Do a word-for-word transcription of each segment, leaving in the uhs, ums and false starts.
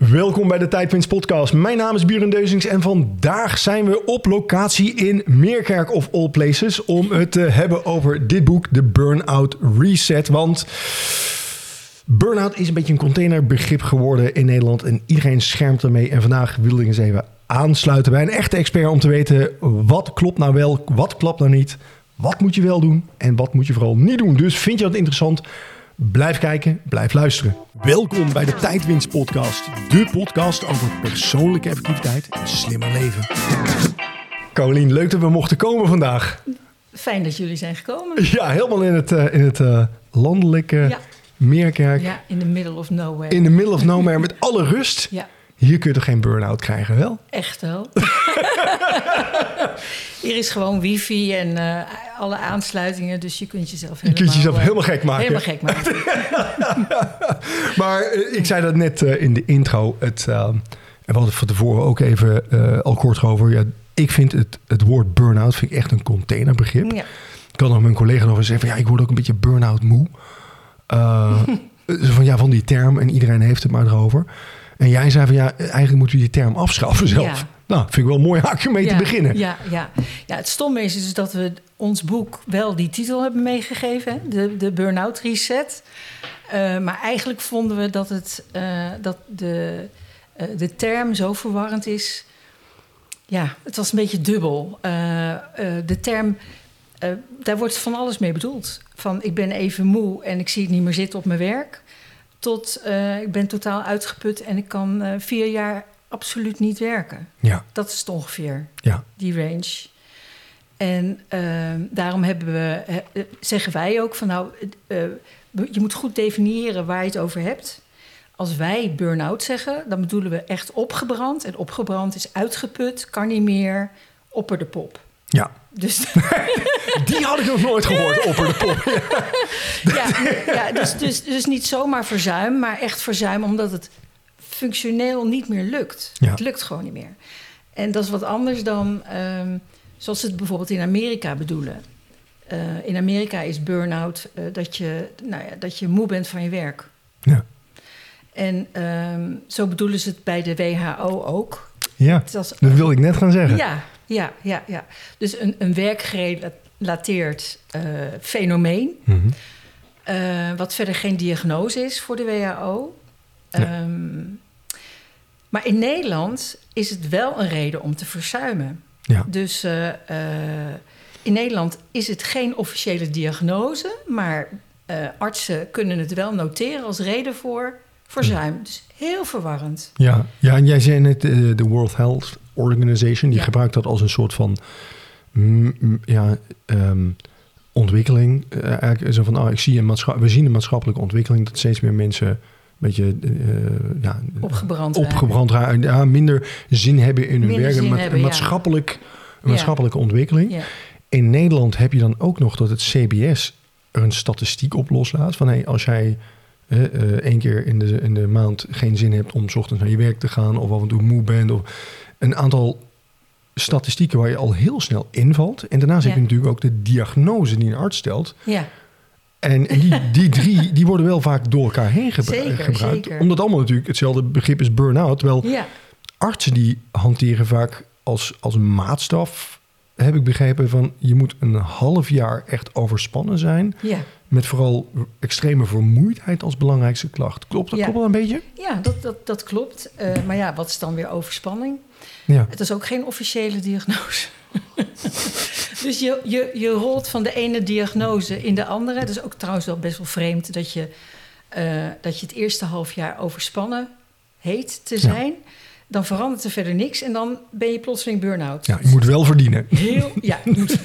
Welkom bij de Tijdwinst podcast. Mijn naam is Buren Deuzings en vandaag zijn we op locatie in Meerkerk of all places om het te hebben over dit boek, de Burnout Reset. Want burnout is een beetje een containerbegrip geworden in Nederland en iedereen schermt ermee. En vandaag wilde ik eens even aansluiten bij een echte expert om te weten wat klopt nou wel, wat klopt nou niet, wat moet je wel doen en wat moet je vooral niet doen. Dus vind je dat interessant? Blijf kijken, blijf luisteren. Welkom bij de Tijdwinst podcast. De podcast over persoonlijke effectiviteit en slimmer leven. Carolien, leuk dat we mochten komen vandaag. Fijn dat jullie zijn gekomen. Ja, helemaal in het, uh, in het uh, landelijke ja. Meerkerk. Ja, in the middle of nowhere. In the middle of nowhere met alle rust. Ja. Hier kun je toch geen burn-out krijgen, wel? Echt wel. Hier is gewoon wifi en uh, alle aansluitingen, dus je kunt jezelf helemaal... Je kunt jezelf uh, helemaal gek maken. Helemaal gek maken. Maar uh, ik zei dat net uh, in de intro. Het, uh, en we hadden het van tevoren ook even uh, al kort over. Ja, ik vind het, het woord burn-out vind ik echt een containerbegrip. Ja. Ik had nog mijn collega over zeggen van ja, ik word ook een beetje burn-out moe. Uh, van ja, van die term en iedereen heeft het maar erover. En jij zei van ja, eigenlijk moeten we die term afschaffen zelf. Ja. Nou, vind ik wel een mooi haakje mee ja, te beginnen. Ja, ja. ja, het stomme is dus dat we ons boek wel die titel hebben meegegeven. Hè? De, de Burnout Reset. Uh, maar eigenlijk vonden we dat, het, uh, dat de, uh, de term zo verwarrend is. Ja, het was een beetje dubbel. Uh, uh, de term, uh, daar wordt van alles mee bedoeld. Van ik ben even moe en ik zie het niet meer zitten op mijn werk. Tot uh, ik ben totaal uitgeput en ik kan uh, vier jaar absoluut niet werken. Ja. Dat is het ongeveer, ja. Die range. En uh, daarom hebben we, uh, zeggen wij ook van nou, uh, je moet goed definiëren waar je het over hebt. Als wij burn-out zeggen, dan bedoelen we echt opgebrand. En opgebrand is uitgeput, kan niet meer, opper de pop. Ja. Dus die had ik nog nooit gehoord, opper de pop. Ja, ja dus, dus, dus niet zomaar verzuim, maar echt verzuim omdat het functioneel niet meer lukt. Ja. Het lukt gewoon niet meer. En dat is wat anders dan um, zoals ze het bijvoorbeeld in Amerika bedoelen. Uh, in Amerika is burn-out uh, dat, je, nou ja, dat je moe bent van je werk. Ja. En um, zo bedoelen ze het bij de W H O ook. Ja, was, dat wil ik net gaan zeggen. Ja, ja, ja, ja. Dus een, een werkgerelateerd uh, fenomeen. Mm-hmm. Uh, wat verder geen diagnose is voor de W H O. Ja. Um, maar in Nederland is het wel een reden om te verzuimen. Ja. Dus uh, uh, in Nederland is het geen officiële diagnose, maar uh, artsen kunnen het wel noteren als reden voor verzuim. Dus heel verwarrend. Ja, ja en jij zei net uh, de World Health Organization, die ja. gebruikt dat als een soort van mm, mm, ja, um, ontwikkeling. Uh, eigenlijk zo van, oh, ik zie een maatscha- we zien een maatschappelijke ontwikkeling dat steeds meer mensen een beetje uh, ja, opgebrand, opgebrand raken, ja, minder zin hebben in hun minder werk. Een, ma- hebben, een maatschappelijk, ja. een maatschappelijke ja. ontwikkeling. Ja. In Nederland heb je dan ook nog dat het C B S er een statistiek op loslaat van hey, als jij uh, uh, één keer in de, in de maand geen zin hebt om 's ochtends naar je werk te gaan of af en toe moe bent of een aantal statistieken waar je al heel snel invalt. En daarnaast ja. heb je natuurlijk ook de diagnose die een arts stelt. Ja. En, en die, die drie die worden wel vaak door elkaar heen gebru- zeker, gebruikt. Zeker. Omdat allemaal natuurlijk hetzelfde begrip is burn-out. Terwijl ja. artsen die hanteren vaak als, als maatstaf, heb ik begrepen, van je moet een half jaar echt overspannen zijn. Ja. Met vooral extreme vermoeidheid als belangrijkste klacht. Klopt dat, ja. klopt dat een beetje? Ja, dat, dat, dat klopt. Uh, maar ja, wat is dan weer overspanning? Ja. Het is ook geen officiële diagnose. Dus je, je, je rolt van de ene diagnose in de andere. Het is ook trouwens wel best wel vreemd dat je, uh, dat je het eerste half jaar overspannen heet te zijn. Ja. Dan verandert er verder niks en dan ben je plotseling burn-out. Ja, je moet wel verdienen. Heel, ja, je moet.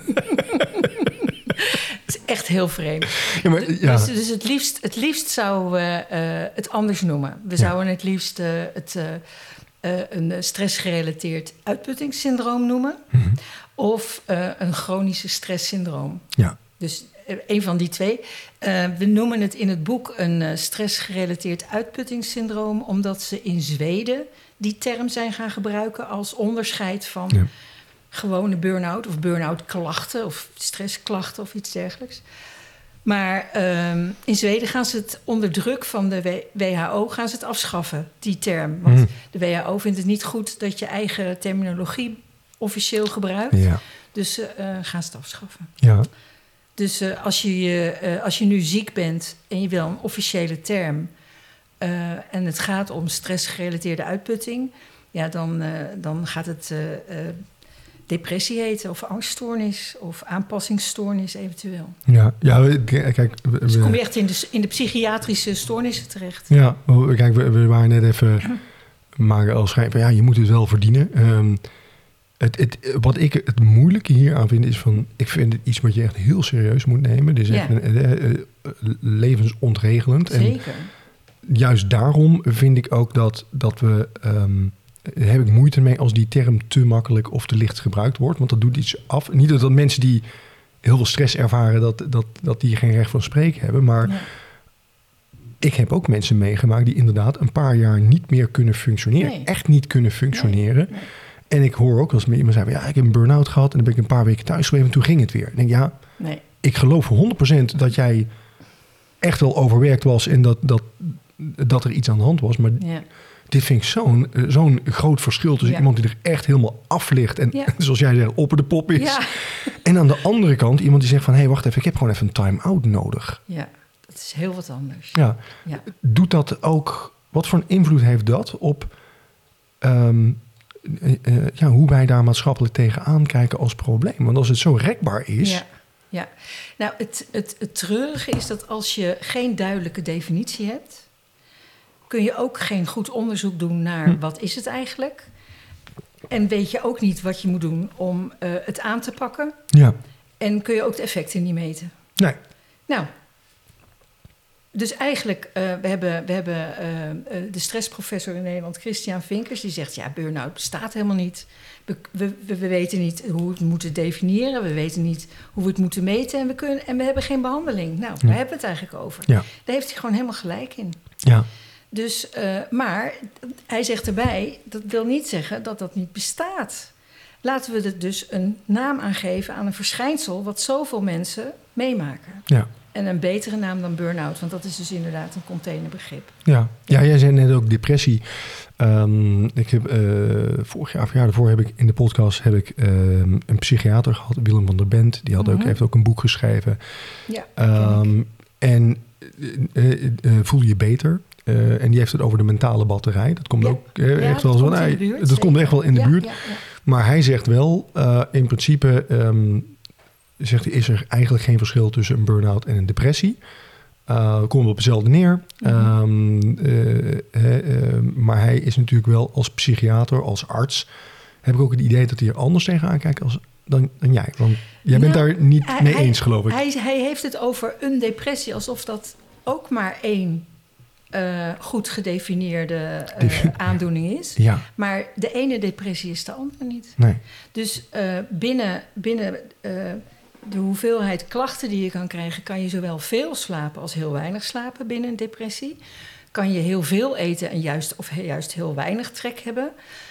Het is echt heel vreemd. Ja, maar, ja. Dus, dus het, liefst, het liefst zouden we uh, het anders noemen. We zouden ja. het liefst uh, het, uh, uh, een stressgerelateerd uitputtingssyndroom noemen. Mm-hmm. Of uh, een chronische stresssyndroom. Ja. Dus uh, een van die twee. Uh, we noemen het in het boek een uh, stressgerelateerd uitputtingssyndroom, omdat ze in Zweden die term zijn gaan gebruiken als onderscheid van ja. gewone burn-out of burn-out klachten of stressklachten of iets dergelijks. Maar um, in Zweden gaan ze het onder druk van de W H O gaan ze het afschaffen, die term. Want mm. de W H O vindt het niet goed dat je eigen terminologie officieel gebruikt. Ja. Dus uh, gaan ze het afschaffen. Ja. Dus uh, als, je, uh, als je nu ziek bent en je wil een officiële term... Uh, en het gaat om stressgerelateerde uitputting... ja, dan, uh, dan gaat het uh, uh, depressie heten of angststoornis... of aanpassingsstoornis eventueel. Ja, ja kijk... We, dus dan kom je echt in de, in de psychiatrische stoornissen terecht. Ja, kijk, we, we waren net even... maken als schrijven, ja, je moet het wel verdienen... Um, Het, het, wat ik het moeilijke hier aan vind is van... ik vind het iets wat je echt heel serieus moet nemen. Dit is echt ja. een, uh, uh, levensontregelend. Zeker. En juist daarom vind ik ook dat, dat we... Um, heb ik moeite mee als die term te makkelijk of te licht gebruikt wordt. Want dat doet iets af. Niet dat mensen die heel veel stress ervaren... dat, dat, dat die geen recht van spreken hebben. Maar ja. ik heb ook mensen meegemaakt... die inderdaad een paar jaar niet meer kunnen functioneren. Nee. Echt niet kunnen functioneren... Nee. Nee. En ik hoor ook als iemand zei... ja, ik heb een burn-out gehad... en dan ben ik een paar weken thuis geweest... en toen ging het weer. Ik denk, ja, nee. ik geloof voor honderd procent... dat jij echt wel overwerkt was... en dat, dat, dat er iets aan de hand was. Maar ja. dit vind ik zo'n, zo'n groot verschil... tussen ja. iemand die er echt helemaal af ligt... en ja. zoals jij zegt, opper de pop is. Ja. En aan de andere kant iemand die zegt van... hé, hey, wacht even, ik heb gewoon even een time-out nodig. Ja, dat is heel wat anders. Ja. ja. Doet dat ook... wat voor een invloed heeft dat op... Um, Uh, uh, ja, hoe wij daar maatschappelijk tegenaan kijken als probleem. Want als het zo rekbaar is... Ja, ja. Nou, het, het, het treurige is dat als je geen duidelijke definitie hebt... kun je ook geen goed onderzoek doen naar hm. wat is het eigenlijk. En weet je ook niet wat je moet doen om uh, het aan te pakken. Ja. En kun je ook de effecten niet meten. Nee. Nou... Dus eigenlijk, uh, we hebben, we hebben uh, uh, de stressprofessor in Nederland, Christian Vinkers... die zegt, ja, burn-out bestaat helemaal niet. We, we, we weten niet hoe we het moeten definiëren. We weten niet hoe we het moeten meten. En we, kunnen, en we hebben geen behandeling. Nou, daar ja. hebben we het eigenlijk over. Ja. Daar heeft hij gewoon helemaal gelijk in. Ja. Dus, uh, maar hij zegt erbij, dat wil niet zeggen dat dat niet bestaat. Laten we er dus een naam aan geven aan een verschijnsel... wat zoveel mensen meemaken. Ja. En een betere naam dan burn-out, want dat is dus inderdaad een containerbegrip. Ja, ja jij zei net ook depressie. Um, ik heb uh, vorig jaar of jaar daarvoor heb ik in de podcast heb ik um, een psychiater gehad, Willem van der Bent. Die had mm-hmm. ook, heeft ook een boek geschreven. Ja. Um, en uh, uh, uh, voel je beter. Uh, en die heeft het over de mentale batterij. Dat komt ja. ook uh, ja, echt wel zo. Dat, buurt, dat komt echt wel in de ja, buurt. Ja, ja. Maar hij zegt wel, uh, in principe. Um, Zegt hij, is er eigenlijk geen verschil tussen een burn-out en een depressie. Uh, komen we op hetzelfde neer. Mm-hmm. Um, uh, uh, uh, maar hij is natuurlijk wel als psychiater, als arts... heb ik ook het idee dat hij er anders tegenaan kijkt als, dan, dan jij. Want jij bent nou, daar niet hij, mee eens, geloof ik. Hij, hij heeft het over een depressie... alsof dat ook maar één uh, goed gedefinieerde uh, Defi- aandoening is. Ja. Maar de ene depressie is de andere niet. Nee. Dus uh, binnen... binnen uh, de hoeveelheid klachten die je kan krijgen... kan je zowel veel slapen als heel weinig slapen binnen een depressie. Kan je heel veel eten en juist, of juist heel weinig trek hebben.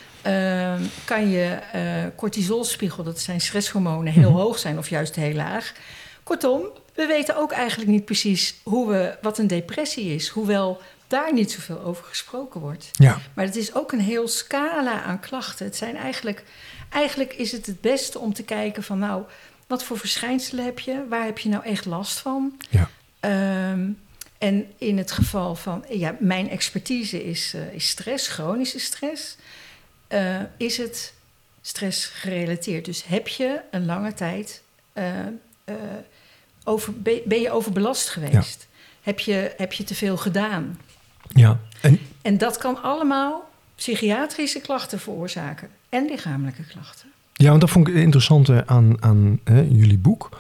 Uh, kan je uh, cortisolspiegel, dat zijn stresshormonen, heel hoog zijn of juist heel laag. Kortom, we weten ook eigenlijk niet precies hoe we, wat een depressie is. Hoewel daar niet zoveel over gesproken wordt. Ja. Maar het is ook een heel scala aan klachten. Het zijn eigenlijk, eigenlijk is het het beste om te kijken van... nou. Wat voor verschijnselen heb je? Waar heb je nou echt last van? Ja. Um, en in het geval van... Ja, mijn expertise is, uh, is stress, chronische stress. Uh, is het stress gerelateerd? Dus heb je een lange tijd... Uh, uh, over, ben je overbelast geweest? Ja. Heb je, heb je te veel gedaan? Ja. En... en dat kan allemaal psychiatrische klachten veroorzaken. En lichamelijke klachten. Ja, want dat vond ik het interessante aan, aan hè, jullie boek.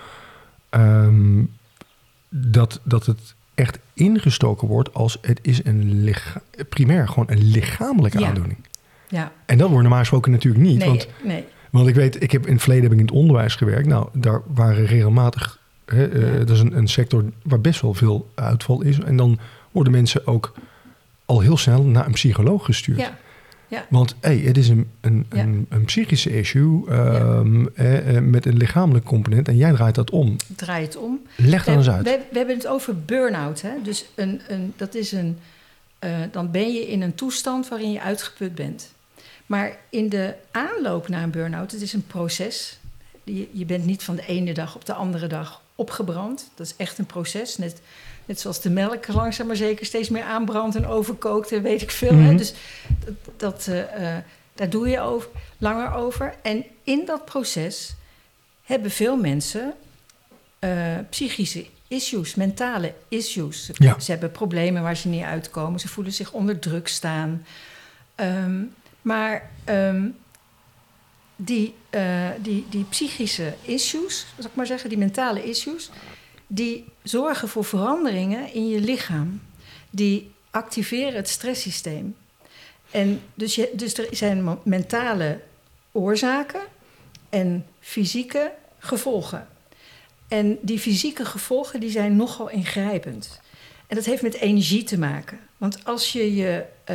Um, dat, dat het echt ingestoken wordt als het is een licha- primair gewoon een lichamelijke ja. aandoening. Ja. En dat wordt normaal gesproken natuurlijk niet. Nee, want, nee. want ik weet, ik heb in het verleden heb ik in het onderwijs gewerkt. Nou, daar waren regelmatig... Hè, uh, ja. Dat is een, een sector waar best wel veel uitval is. En dan worden mensen ook al heel snel naar een psycholoog gestuurd. Ja. ja. Want hey, het is een, een, Ja. een, een psychische issue um, eh, eh, met een lichamelijk component. En jij draait dat om. Draai het om. Leg dat we, eens uit. We, we hebben het over burn-out. Hè? Dus een, een, dat is een, uh, dan ben je in een toestand waarin je uitgeput bent. Maar in de aanloop naar een burn-out, het is een proces. Je, je bent niet van de ene dag op de andere dag opgebrand. Dat is echt een proces. Net, net zoals de melk langzaam maar zeker steeds meer aanbrandt en overkookt en weet ik veel. Mm-hmm. Hè? Dus dat, dat, uh, uh, daar doe je over, langer over. En in dat proces hebben veel mensen uh, psychische issues, mentale issues. Ja. Ze hebben problemen waar ze niet uitkomen. Ze voelen zich onder druk staan. Um, maar um, die, uh, die, die psychische issues, zal ik maar zeggen, die mentale issues, die zorgen voor veranderingen in je lichaam. Die activeren het stresssysteem. En dus, je, dus er zijn mentale oorzaken en fysieke gevolgen. En die fysieke gevolgen die zijn nogal ingrijpend. En dat heeft met energie te maken. Want als je je, uh,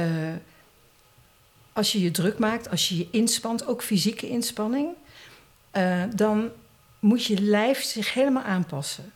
als je je druk maakt, als je je inspant, ook fysieke inspanning, uh, dan moet je lijf zich helemaal aanpassen.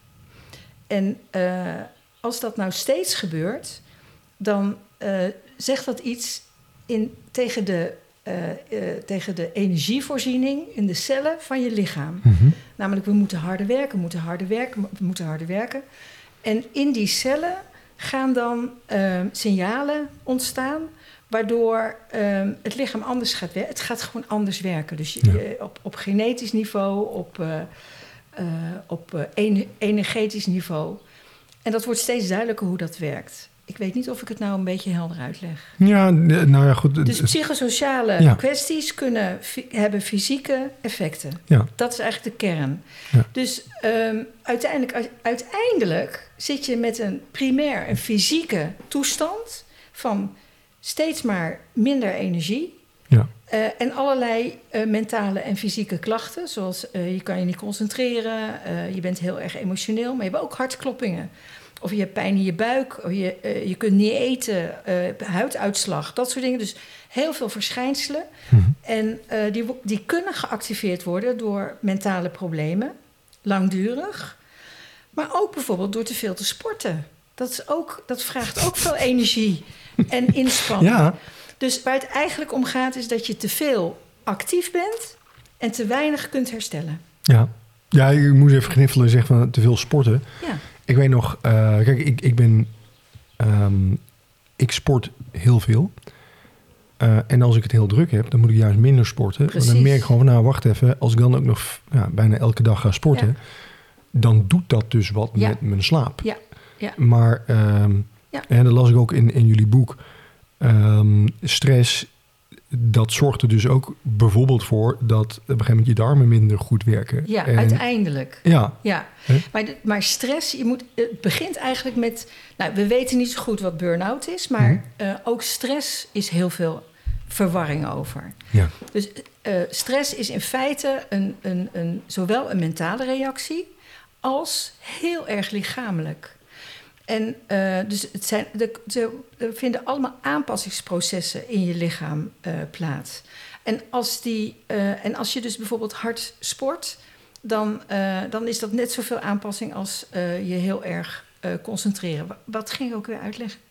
En uh, als dat nou steeds gebeurt, dan uh, zegt dat iets in, tegen, de, uh, uh, tegen de energievoorziening in de cellen van je lichaam. Mm-hmm. Namelijk, we moeten harder werken, we moeten harder werken, we moeten harder werken. En in die cellen gaan dan uh, signalen ontstaan, waardoor uh, het lichaam anders gaat werken. Het gaat gewoon anders werken. Dus je, Ja. je, op, op genetisch niveau, op, uh, uh, op uh, en, energetisch niveau. En dat wordt steeds duidelijker hoe dat werkt. Ik weet niet of ik het nou een beetje helder uitleg. Ja, nou ja, goed. Dus psychosociale ja. kwesties kunnen, hebben fysieke effecten. Ja. Dat is eigenlijk de kern. Ja. Dus um, uiteindelijk, uiteindelijk zit je met een primair een fysieke toestand van steeds maar minder energie. Ja. Uh, en allerlei uh, mentale en fysieke klachten. Zoals uh, je kan je niet concentreren, uh, je bent heel erg emotioneel, maar je hebt ook hartkloppingen. Of je hebt pijn in je buik, of je, uh, je kunt niet eten, uh, huiduitslag, dat soort dingen. Dus heel veel verschijnselen. Mm-hmm. En uh, die, die kunnen geactiveerd worden door mentale problemen, langdurig. Maar ook bijvoorbeeld door te veel te sporten. Dat, is ook, dat vraagt ook veel energie en inspanning. Ja. Dus waar het eigenlijk om gaat is dat je te veel actief bent en te weinig kunt herstellen. Ja, ja ik moest even gniffelen en zeggen van te veel sporten. Ja. Ik weet nog, uh, kijk, ik, ik ben, um, ik sport heel veel. Uh, en als ik het heel druk heb, dan moet ik juist minder sporten. Want dan merk ik gewoon van, nou, wacht even. Als ik dan ook nog ja, bijna elke dag ga sporten, ja. dan doet dat dus wat ja. met mijn slaap. Ja. Ja. Maar, um, ja. en dat las ik ook in, in jullie boek, um, stress, dat zorgt er dus ook bijvoorbeeld voor dat op een gegeven moment je darmen minder goed werken. Ja, en, uiteindelijk. Ja. ja. Maar, de, maar stress, je moet, het begint eigenlijk met, nou, we weten niet zo goed wat burn-out is, maar mm-hmm. uh, ook stress is heel veel verwarring over. Ja. Dus uh, stress is in feite een, een, een, zowel een mentale reactie als heel erg lichamelijk. En uh, dus het zijn, de, ze vinden allemaal aanpassingsprocessen in je lichaam uh, plaats. En als, die, uh, en als je dus bijvoorbeeld hard sport, dan, uh, dan is dat net zoveel aanpassing als uh, je heel erg uh, concentreren. Wat, wat ging ik ook weer uitleggen?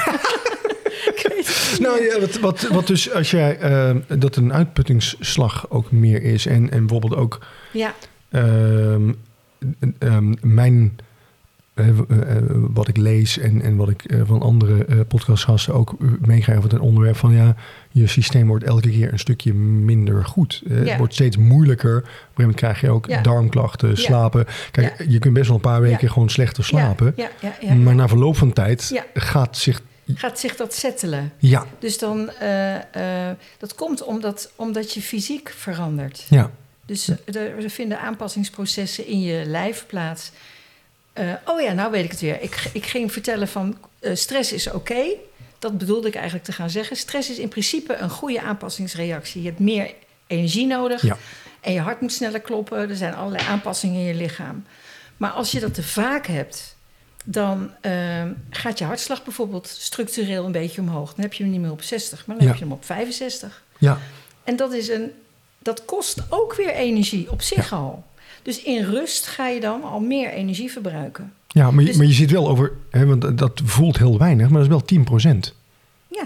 Ik weet het niet. Nou ja, wat, wat, wat dus als jij uh, dat een uitputtingsslag ook meer is en, en bijvoorbeeld ook ja. um, um, mijn uh, uh, wat ik lees en, en wat ik uh, van andere uh, podcastgasten ook meekrijg over het onderwerp van ja, je systeem wordt elke keer een stukje minder goed. Uh, ja. Het wordt steeds moeilijker. Op een gegeven moment krijg je ook ja. darmklachten, ja. slapen. Kijk, ja. je kunt best wel een paar weken ja. gewoon slechter slapen. Ja. Ja. Ja. Ja. Maar na verloop van tijd ja. gaat zich gaat zich dat settelen. Ja. Dus dan, uh, uh, dat komt omdat, omdat je fysiek verandert. Ja. Dus uh, er vinden aanpassingsprocessen in je lijf plaats. Uh, oh ja, nou weet ik het weer. Ik, ik ging vertellen van uh, stress is oké. Okay. Dat bedoelde ik eigenlijk te gaan zeggen. Stress is in principe een goede aanpassingsreactie. Je hebt meer energie nodig. Ja. En je hart moet sneller kloppen. Er zijn allerlei aanpassingen in je lichaam. Maar als je dat te vaak hebt, dan uh, gaat je hartslag bijvoorbeeld structureel een beetje omhoog. Dan heb je hem niet meer op zestig, maar dan ja. heb je hem op vijfenzestig. Ja. En dat, is een, dat kost ook weer energie op zich ja. al. Dus in rust ga je dan al meer energie verbruiken. Ja, maar je, dus, maar je zit wel over... Hè, want dat voelt heel weinig, maar dat is wel tien procent. Ja.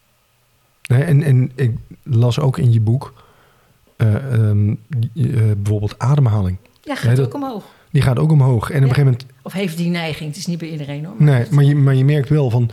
En, en ik las ook in je boek... Uh, um, uh, bijvoorbeeld ademhaling. Ja, gaat ja, ook omhoog. Die gaat ook omhoog. En ja. op een gegeven moment... Of heeft die neiging. Het is niet bij iedereen hoor. Maar nee, maar je, maar je merkt wel van...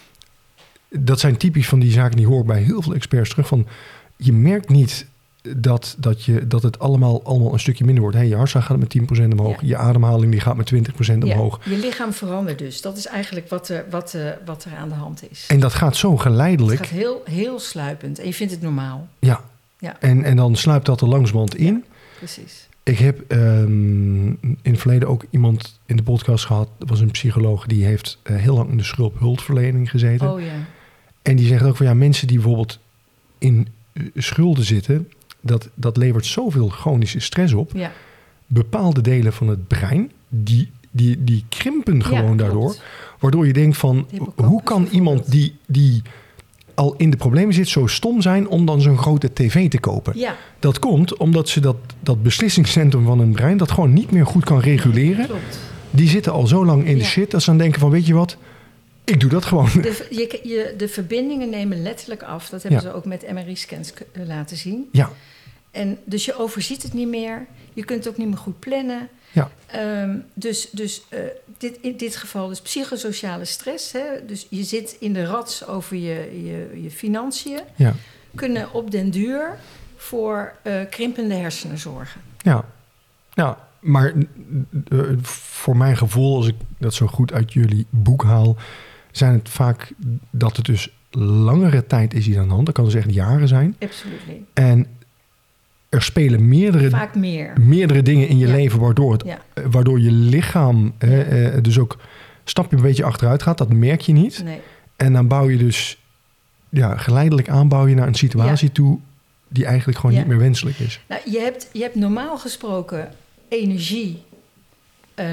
Dat zijn typisch van die zaken die hoor ik bij heel veel experts terug. Van, je merkt niet dat, dat, je, dat het allemaal, allemaal een stukje minder wordt. Hey, je hartslag gaat met tien procent omhoog. Ja. Je ademhaling die gaat met twintig procent omhoog. Ja, je lichaam verandert dus. Dat is eigenlijk wat er, wat, uh, wat er aan de hand is. En dat gaat zo geleidelijk. Het gaat heel, heel sluipend. En je vindt het normaal. Ja. ja. En, en dan sluipt dat er langzamerhand in. Ja, precies. Ik heb um, in het verleden ook iemand in de podcast gehad. Dat was een psycholoog. Die heeft uh, heel lang in de schuldenhulpverlening gezeten. Oh ja. En die zegt ook van ja, mensen die bijvoorbeeld in uh, schulden zitten. Dat, dat levert zoveel chronische stress op. Ja. Bepaalde delen van het brein, die, die, die krimpen gewoon ja, daardoor. Waardoor je denkt van, hoe kan iemand die, die al in de problemen zit zo stom zijn om dan zo'n grote tv te kopen? Ja. Dat komt omdat ze dat, dat beslissingscentrum van hun brein, dat gewoon niet meer goed kan reguleren. Klopt. Die zitten al zo lang in de ja. shit, dat ze dan denken van, weet je wat, ik doe dat gewoon. De, je, je, de verbindingen nemen letterlijk af. Dat hebben ja. ze ook met M R I-scans laten zien. Ja. En dus je overziet het niet meer. Je kunt het ook niet meer goed plannen. Ja. Um, dus dus uh, dit, in dit geval dus psychosociale stress. Hè? Dus je zit in de rats over je, je, je financiën. Ja. Kunnen op den duur voor uh, krimpende hersenen zorgen. Ja, ja maar uh, voor mijn gevoel, als ik dat zo goed uit jullie boek haal, zijn het vaak dat het dus langere tijd is hier aan de hand. Dat kan dus echt jaren zijn. Absoluut. En er spelen meerdere, vaak meer. meerdere dingen in je ja. leven waardoor, het, ja. waardoor je lichaam ja. eh, dus ook stapje een beetje achteruit gaat. Dat merk je niet. Nee. En dan bouw je dus ja, geleidelijk aanbouw je naar een situatie ja. toe die eigenlijk gewoon ja. niet meer wenselijk is. Nou, je hebt, je hebt normaal gesproken energie uh,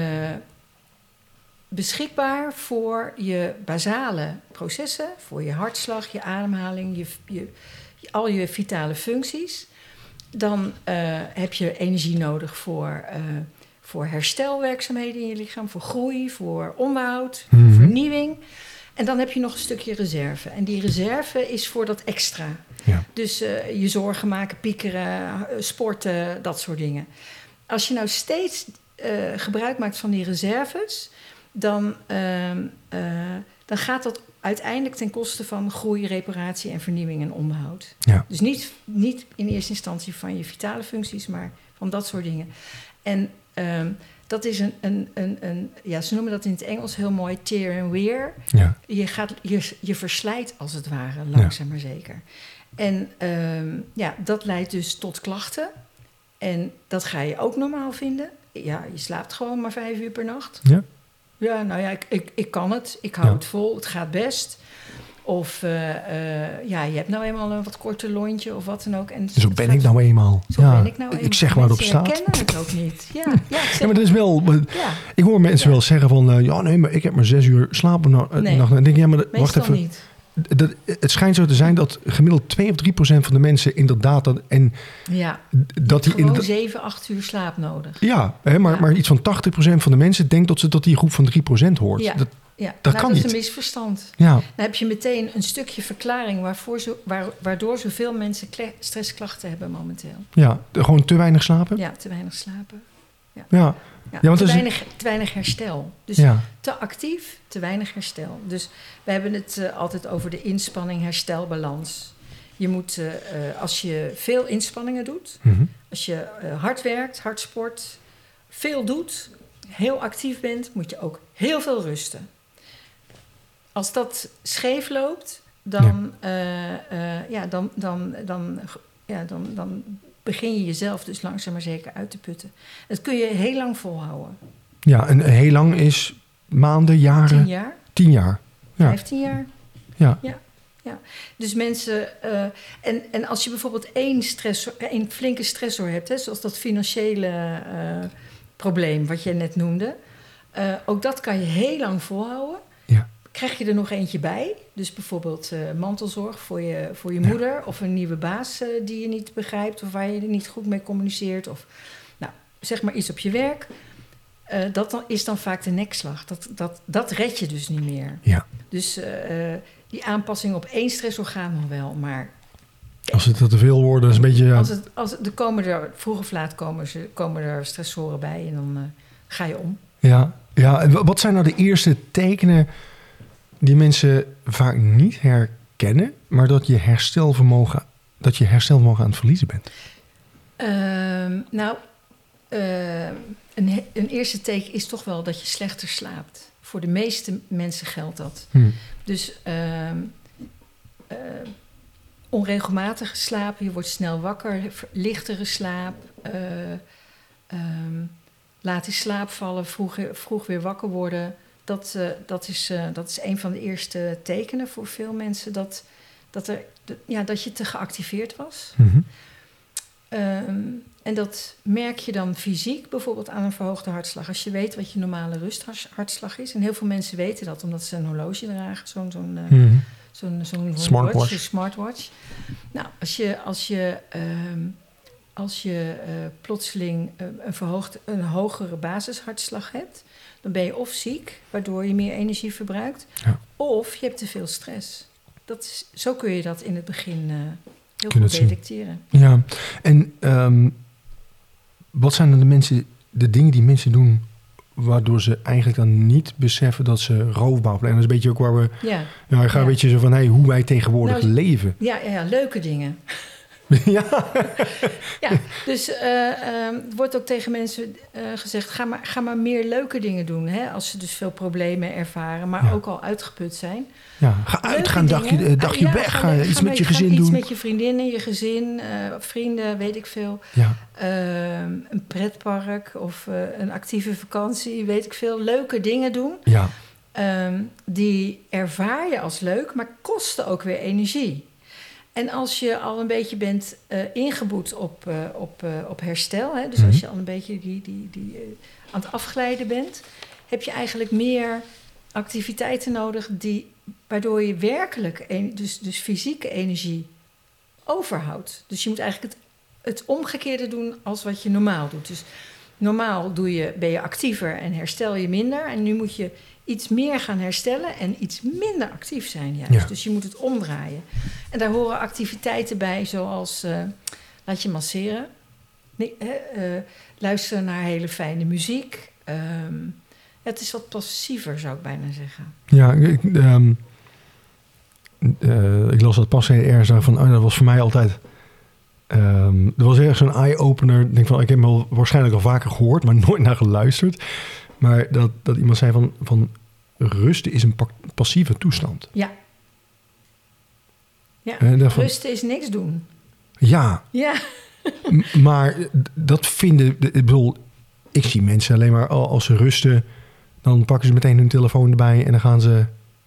beschikbaar voor je basale processen, voor je hartslag, je ademhaling, je, je, al je vitale functies. Dan uh, heb je energie nodig voor, uh, voor herstelwerkzaamheden in je lichaam, voor groei, voor onderhoud, voor mm-hmm. vernieuwing. En dan heb je nog een stukje reserve. En die reserve is voor dat extra. Ja. Dus uh, je zorgen maken, piekeren, sporten, dat soort dingen. Als je nou steeds uh, gebruik maakt van die reserves, dan, uh, uh, dan gaat dat uiteindelijk ten koste van groei, reparatie en vernieuwing en onderhoud. Ja. Dus niet, niet in eerste instantie van je vitale functies, maar van dat soort dingen. En um, dat is een, een, een, een... Ja, ze noemen dat in het Engels heel mooi tear and wear. Ja. Je, gaat, je, je verslijt als het ware, langzaam ja. maar zeker. En um, ja, dat leidt dus tot klachten. En dat ga je ook normaal vinden. Ja, je slaapt gewoon maar vijf uur per nacht. Ja. Ja, nou ja, ik, ik, ik kan het. Ik hou ja. het vol. Het gaat best. Of uh, uh, ja, je hebt nou eenmaal een wat korter lontje of wat dan ook. En zo ben ik nou eenmaal. Zo ja. ben ik nou eenmaal. Ik zeg maar op staat. Ik ken het ook niet. Ja, ja, ik ja maar dat is wel... Ja. Ik hoor mensen ja. wel zeggen van... Uh, ja, nee, maar ik heb maar zes uur slapen. Nou, nee. nacht. En denk ja, maar dat, wacht even. Niet. Dat, het schijnt zo te zijn dat gemiddeld twee of drie procent van de mensen inderdaad... Dat, en ja, dat die gewoon zeven, acht uur slaap nodig. Ja, hè, maar, ja. maar iets van tachtig procent van de mensen denkt dat ze tot die groep van drie procent hoort. Ja. Dat, ja. dat nou, kan niet. niet. Dat is een misverstand. Ja. Dan heb je meteen een stukje verklaring waarvoor zo, waar, waardoor zoveel mensen kle- stressklachten hebben momenteel. Ja, gewoon te weinig slapen? Ja, te weinig slapen. Ja. Ja. Ja, ja, want te, is... weinig, te weinig herstel. Dus ja. te actief, te weinig herstel. Dus we hebben het uh, altijd over de inspanning-herstelbalans. Je moet, uh, uh, als je veel inspanningen doet... Mm-hmm. als je uh, hard werkt, hard sport, veel doet... heel actief bent, moet je ook heel veel rusten. Als dat scheef loopt, dan, ja. Uh, uh, ja, dan, dan, dan, ja, dan, dan begin je jezelf dus langzaam maar zeker uit te putten. Dat kun je heel lang volhouden. Ja, en heel lang is maanden, jaren? Tien jaar. Tien jaar. Ja. Vijftien jaar. Ja. Ja. Ja. Dus mensen... Uh, en, en als je bijvoorbeeld één, stressor, één flinke stressor hebt... Hè, zoals dat financiële uh, probleem wat je net noemde... Uh, ook dat kan je heel lang volhouden. Ja. Krijg je er nog eentje bij? Dus bijvoorbeeld uh, mantelzorg voor je, voor je ja. moeder... of een nieuwe baas uh, die je niet begrijpt... of waar je niet goed mee communiceert... of nou, zeg maar iets op je werk... Uh, dat dan, is dan vaak de nekslag. Dat, dat, dat red je dus niet meer. Ja. Dus uh, die aanpassing op één stressorgaan nog wel, maar... Als het te veel wordt, is een beetje... Ja. Als het, als het, er komen er, vroeg of laat komen, ze, komen er stressoren bij en dan uh, ga je om. Ja, ja, wat zijn nou de eerste tekenen die mensen vaak niet herkennen... maar dat je herstelvermogen, dat je herstelvermogen aan het verliezen bent? Uh, nou... Uh, een, een eerste teken is toch wel dat je slechter slaapt. Voor de meeste mensen geldt dat. Hmm. Dus uh, uh, onregelmatige slapen, je wordt snel wakker, lichtere slaap, uh, um, laat in slaap vallen, vroeg, vroeg weer wakker worden. Dat, uh, dat, is, uh, dat is een van de eerste tekenen voor veel mensen dat, dat, er, ja, dat je te geactiveerd was. Mm-hmm. Um, en dat merk je dan fysiek, bijvoorbeeld aan een verhoogde hartslag. Als je weet wat je normale rusthartslag is. En heel veel mensen weten dat, omdat ze een horloge dragen. Zo'n, zo'n, uh, mm-hmm. zo'n, zo'n smartwatch. watch, een smartwatch. Nou, als je, als je, um, als je uh, plotseling uh, een, verhoogde, een hogere basishartslag hebt... dan ben je of ziek, waardoor je meer energie verbruikt... Ja. of je hebt te veel stress. Dat is, zo kun je dat in het begin... Uh, heel Kun goed detecteren. Ja, en um, wat zijn dan de, mensen, de dingen die mensen doen... waardoor ze eigenlijk dan niet beseffen dat ze roofbouw plegen? Dat is een beetje ook waar we... Ja, ja, ik ga ja. een beetje zo van, hey, hoe wij tegenwoordig nou, leven. Ja, ja, ja, leuke dingen. ja. ja, dus uh, uh, er wordt ook tegen mensen uh, gezegd... Ga maar, ga maar meer leuke dingen doen. Hè, als ze dus veel problemen ervaren... maar ja. ook al uitgeput zijn. Ja, ga uit, ga een dagje, dagje ja, weg. Ga, ga iets ga met je gezin iets doen. Iets met je vriendinnen, je gezin, uh, vrienden, weet ik veel. Ja. Uh, een pretpark of uh, een actieve vakantie, weet ik veel. Leuke dingen doen. Ja. Um, die ervaar je als leuk, maar kosten ook weer energie. En als je al een beetje bent uh, ingeboet op, uh, op, uh, op herstel... Hè, dus mm-hmm. als je al een beetje die, die, die, uh, aan het afglijden bent... heb je eigenlijk meer activiteiten nodig... Die, waardoor je werkelijk, een, dus, dus fysieke energie overhoudt. Dus je moet eigenlijk het, het omgekeerde doen als wat je normaal doet. Dus normaal doe je, ben je actiever en herstel je minder... en nu moet je iets meer gaan herstellen en iets minder actief zijn juist. Ja. Dus je moet het omdraaien. En daar horen activiteiten bij zoals uh, laat je masseren... Nee, uh, uh, luisteren naar hele fijne muziek... Um, het is wat passiever, zou ik bijna zeggen. Ja, ik, um, uh, ik las dat pas ergens van... Oh, dat was voor mij altijd... Um, er was ergens zo'n eye-opener. Ik denk van, ik heb hem al waarschijnlijk al vaker gehoord... maar nooit naar geluisterd. Maar dat, dat iemand zei van... van rusten is een pa- passieve toestand. Ja. Ja, uh, van, rusten is niks doen. Ja. Ja. m- maar dat vinden... Ik bedoel, ik zie mensen alleen maar als ze rusten... dan pakken ze meteen hun telefoon erbij en dan gaan ze...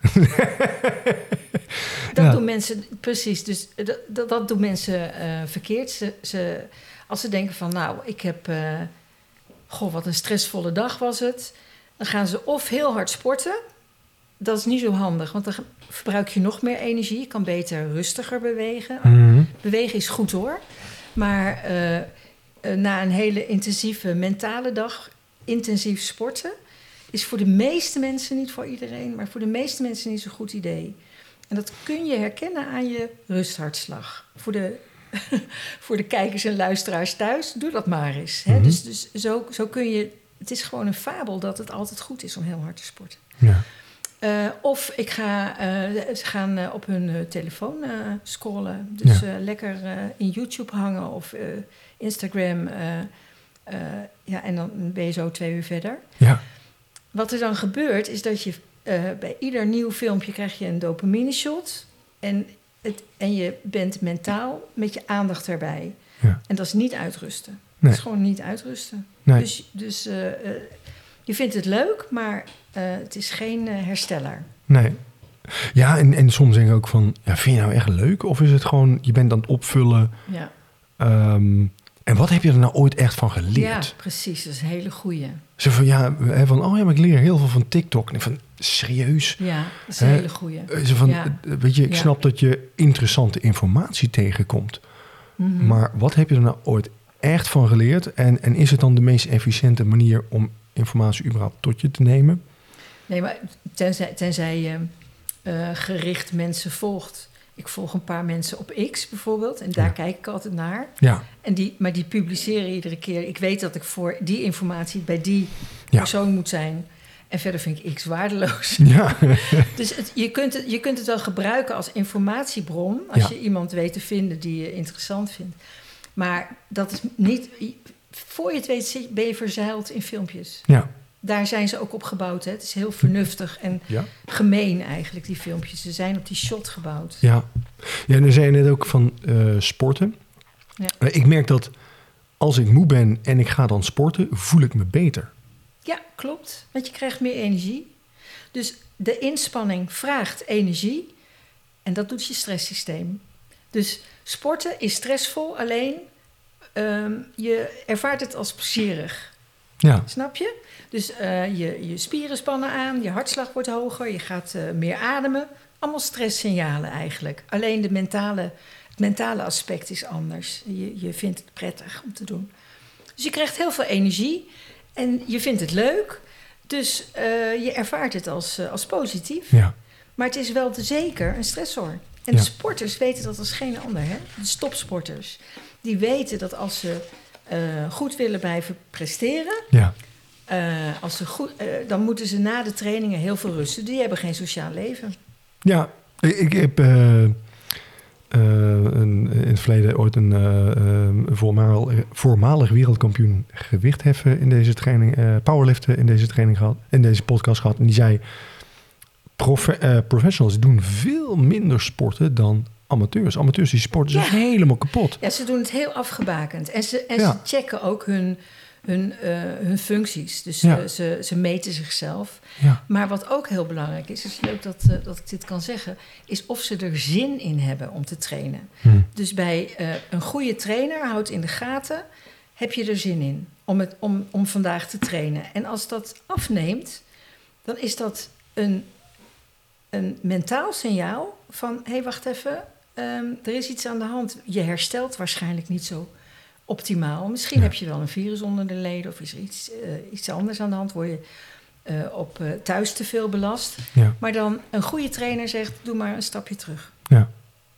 dat ja. doen mensen, precies. Dus dat, dat, dat doen mensen uh, verkeerd. Ze, ze, als ze denken van, nou, ik heb... Uh, goh, wat een stressvolle dag was het. Dan gaan ze of heel hard sporten. Dat is niet zo handig, want dan verbruik je nog meer energie. Je kan beter rustiger bewegen. Mm-hmm. Bewegen is goed hoor. Maar uh, uh, na een hele intensieve mentale dag... intensief sporten... is voor de meeste mensen, niet voor iedereen... maar voor de meeste mensen niet zo'n goed idee. En dat kun je herkennen aan je rusthartslag. Voor de, voor de kijkers en luisteraars thuis, doe dat maar eens. Hè? Mm-hmm. Dus, dus zo, zo kun je... Het is gewoon een fabel dat het altijd goed is om heel hard te sporten. Ja. Uh, of ik ga, uh, ze gaan uh, op hun uh, telefoon uh, scrollen. Dus ja. uh, lekker uh, in YouTube hangen of uh, Instagram. Uh, uh, ja, en dan ben je zo twee uur verder. Ja. Wat er dan gebeurt, is dat je uh, bij ieder nieuw filmpje krijg je een dopamine shot. En, het, en je bent mentaal met je aandacht erbij. Ja. En dat is niet uitrusten. Nee. Dat is gewoon niet uitrusten. Nee. Dus, dus uh, uh, je vindt het leuk, maar uh, het is geen uh, hersteller. Nee. Ja, en, en soms denk ik ook van... Ja, vind je nou echt leuk? Of is het gewoon, je bent aan het opvullen... Ja. Um, En wat heb je er nou ooit echt van geleerd? Ja, precies. Dat is een hele goeie. Zo van, ja, van, oh ja, maar ik leer heel veel van TikTok. En ik van, serieus? Ja, dat is een Hè? hele goeie. Zo van, Ja. weet je, ik Ja. snap dat je interessante informatie tegenkomt. Mm-hmm. Maar wat heb je er nou ooit echt van geleerd? En, en is het dan de meest efficiënte manier om informatie überhaupt tot je te nemen? Nee, maar tenzij, tenzij je uh, gericht mensen volgt. Ik volg een paar mensen op X bijvoorbeeld. En daar Ja. kijk ik altijd naar. Ja, En die, maar die publiceren iedere keer. Ik weet dat ik voor die informatie bij die Ja. persoon moet zijn. En verder vind ik X waardeloos. ja. Dus het, je, kunt het, je kunt het wel gebruiken als informatiebron. Als Ja. je iemand weet te vinden die je interessant vindt. Maar dat is niet... Voor je het weet zit- ben je verzeild in filmpjes. ja. Daar zijn ze ook op gebouwd. Hè? Het is heel vernuftig en ja. gemeen eigenlijk, die filmpjes. Ze zijn op die shot gebouwd. Ja, ja en dan zei je net ook van uh, sporten. Ja. Uh, ik merk dat als ik moe ben en ik ga dan sporten, voel ik me beter. Ja, klopt. Want je krijgt meer energie. Dus de inspanning vraagt energie. En dat doet je stresssysteem. Dus sporten is stressvol, alleen um, je ervaart het als plezierig. Ja, Snap je? Dus uh, je, je spieren spannen aan, je hartslag wordt hoger, je gaat uh, meer ademen. Allemaal stresssignalen eigenlijk. Alleen de mentale, het mentale aspect is anders. Je, je vindt het prettig om te doen. Dus je krijgt heel veel energie en je vindt het leuk. Dus uh, je ervaart het als, uh, als positief. ja, Maar het is wel te zeker een stressor. En Ja. de sporters weten dat als geen ander. Hè? De topsporters. Die weten dat als ze uh, goed willen blijven presteren... ja, Uh, als ze goed, uh, dan moeten ze na de trainingen heel veel rusten. Die hebben geen sociaal leven. ja. Ik, ik heb uh, uh, een, in het verleden ooit een uh, uh, voormalig, voormalig wereldkampioen gewichtheffen in deze training, uh, powerliften in deze training gehad, in deze podcast gehad. En die zei, profe- uh, professionals doen veel minder sporten dan amateurs. Amateurs die sporten Ja. zich helemaal kapot. Ja, ze doen het heel afgebakend. En ze, en Ja. ze checken ook hun, hun, uh, hun functies. Dus Ja. uh, ze, ze meten zichzelf. Ja, Maar wat ook heel belangrijk is, is leuk dat, uh, dat ik dit kan zeggen... is of ze er zin in hebben om te trainen. hm. Dus bij uh, een goede trainer, houdt in de gaten... heb je er zin in om, het, om, om vandaag te trainen. En als dat afneemt, dan is dat een, een mentaal signaal van... hé, hey, wacht even, um, er is iets aan de hand. Je herstelt waarschijnlijk niet zo optimaal. Misschien Ja. heb je wel een virus onder de leden... of is er iets, uh, iets anders aan de hand, word je uh, op uh, thuis te veel belast. Ja, Maar dan een goede trainer zegt, doe maar een stapje terug. ja,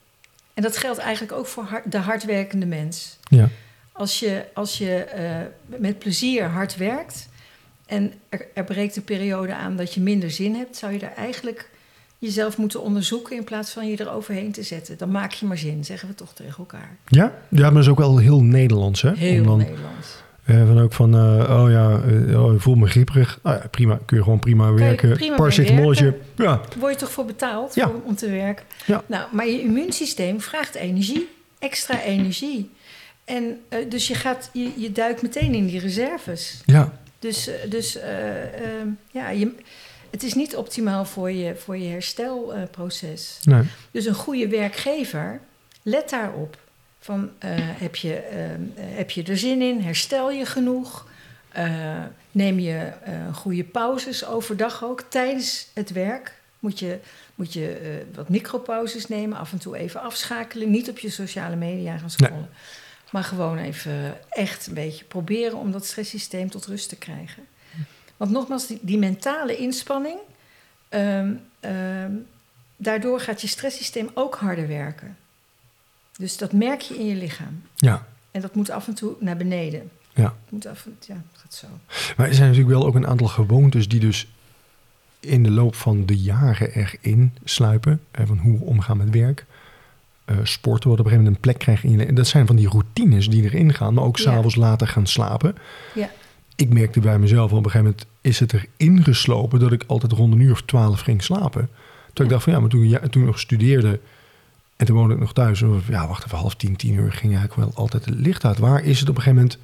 En dat geldt eigenlijk ook voor hard, de hardwerkende mens. ja, Als je, als je uh, met plezier hard werkt en er, er breekt een periode aan dat je minder zin hebt, zou je daar eigenlijk jezelf moeten onderzoeken in plaats van je er overheen te zetten. Dan maak je maar zin, zeggen we toch tegen elkaar. ja. Ja, maar dat is ook wel heel Nederlands, hè? Heel Om dan, Nederlands. uh, van ook van, uh, oh ja, uh, oh, ik voel me grieperig. Ah, ja, prima, kun je gewoon prima je werken. prima mee Paracetamolletje. werken. Ja, Daar word je toch voor betaald Ja. voor, om te werken? Ja. Nou, maar je immuunsysteem vraagt energie, extra energie. En uh, dus je, gaat, je, je duikt meteen in die reserves. ja, Dus, uh, dus uh, uh, ja, je, het is niet optimaal voor je, voor je herstelproces. nee. Dus een goede werkgever, let daarop. Van, uh, heb, je, uh, heb je er zin in? Herstel je genoeg? Uh, neem je uh, goede pauzes overdag ook tijdens het werk? Moet je, moet je uh, wat micropauzes nemen, af en toe even afschakelen. Niet op je sociale media gaan scrollen. Nee. Maar gewoon even echt een beetje proberen om dat stresssysteem tot rust te krijgen. Want nogmaals, die, die mentale inspanning... Um, um, daardoor gaat je stresssysteem ook harder werken. Dus dat merk je in je lichaam. Ja. En dat moet af en toe naar beneden. Ja. Moet af en, ja, het gaat zo. Maar er zijn natuurlijk wel ook een aantal gewoontes die dus in de loop van de jaren erin sluipen. Van hoe we omgaan met werk. Uh, sporten, wat op een gegeven moment een plek krijgen in je leven. Dat zijn van die routines die erin gaan. Maar ook 's avonds ja. later gaan slapen. Ja. Ik merkte bij mezelf, op een gegeven moment is het erin geslopen dat ik altijd rond een uur of twaalf ging slapen. Toen ja. ik dacht van ja, maar toen, ja, toen ik nog studeerde en toen woonde ik nog thuis. Ja, wacht even, half tien, tien uur ging eigenlijk wel altijd het licht uit. Waar is het op een gegeven moment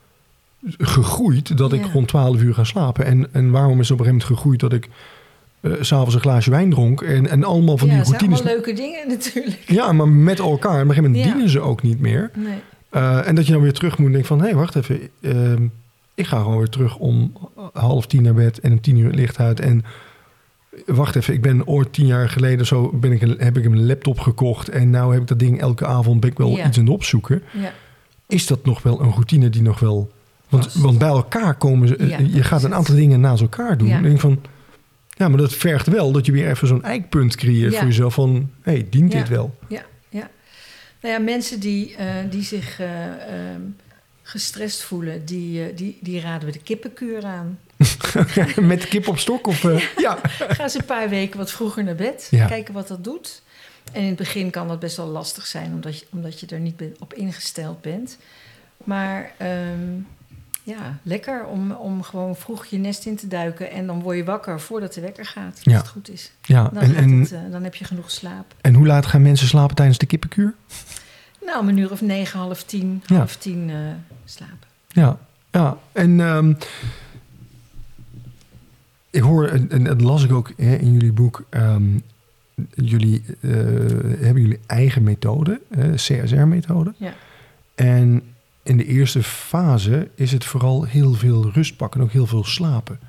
gegroeid dat ik ja. rond twaalf uur ga slapen? En, en waarom is het op een gegeven moment gegroeid dat ik uh, 's avonds een glaasje wijn dronk en, en allemaal van ja, die routines. Ja, dat zijn allemaal leuke dingen natuurlijk. Ja, maar met elkaar. Op een gegeven moment ja. dienen ze ook niet meer. Nee. Uh, en dat je dan weer terug moet en denkt van... hé, hey, wacht even. Uh, ik ga gewoon weer terug om half tien naar bed en om tien uur het licht uit. En wacht even, ik ben ooit tien jaar geleden zo... Ben ik een, heb ik een laptop gekocht en nou heb ik dat ding elke avond... ben ik wel ja. iets aan het opzoeken. Ja. Is dat nog wel een routine die nog wel... Want, want bij elkaar komen ze... Ja, je gaat een aantal dingen naast elkaar doen. Ja. En denk van... Ja, maar dat vergt wel dat je weer even zo'n eikpunt creëert ja. voor jezelf van... hé, hey, dient ja. dit wel? Ja, ja. Nou ja, mensen die, uh, die zich uh, um, gestrest voelen... Die, uh, die, die raden we de kippenkuur aan. Met kip op stok? Of, uh, ja. ja. Ga eens een paar weken wat vroeger naar bed. Ja. Kijken wat dat doet. En in het begin kan dat best wel lastig zijn... omdat je, omdat je er niet op ingesteld bent. Maar... Um, Ja, lekker om, om gewoon vroeg je nest in te duiken... en dan word je wakker voordat de wekker gaat, als ja. het goed is. Ja. Dan, en, en, het, uh, dan heb je genoeg slaap. En hoe laat gaan mensen slapen tijdens de kippenkuur? Nou, om een uur of negen, half tien, ja. half tien uh, slapen. Ja, ja. En um, ik hoor, en, en dat las ik ook hè, in jullie boek... Um, jullie uh, hebben jullie eigen methode, uh, C S R-methode. Ja. En... in de eerste fase is het vooral heel veel rust pakken en ook heel veel slapen.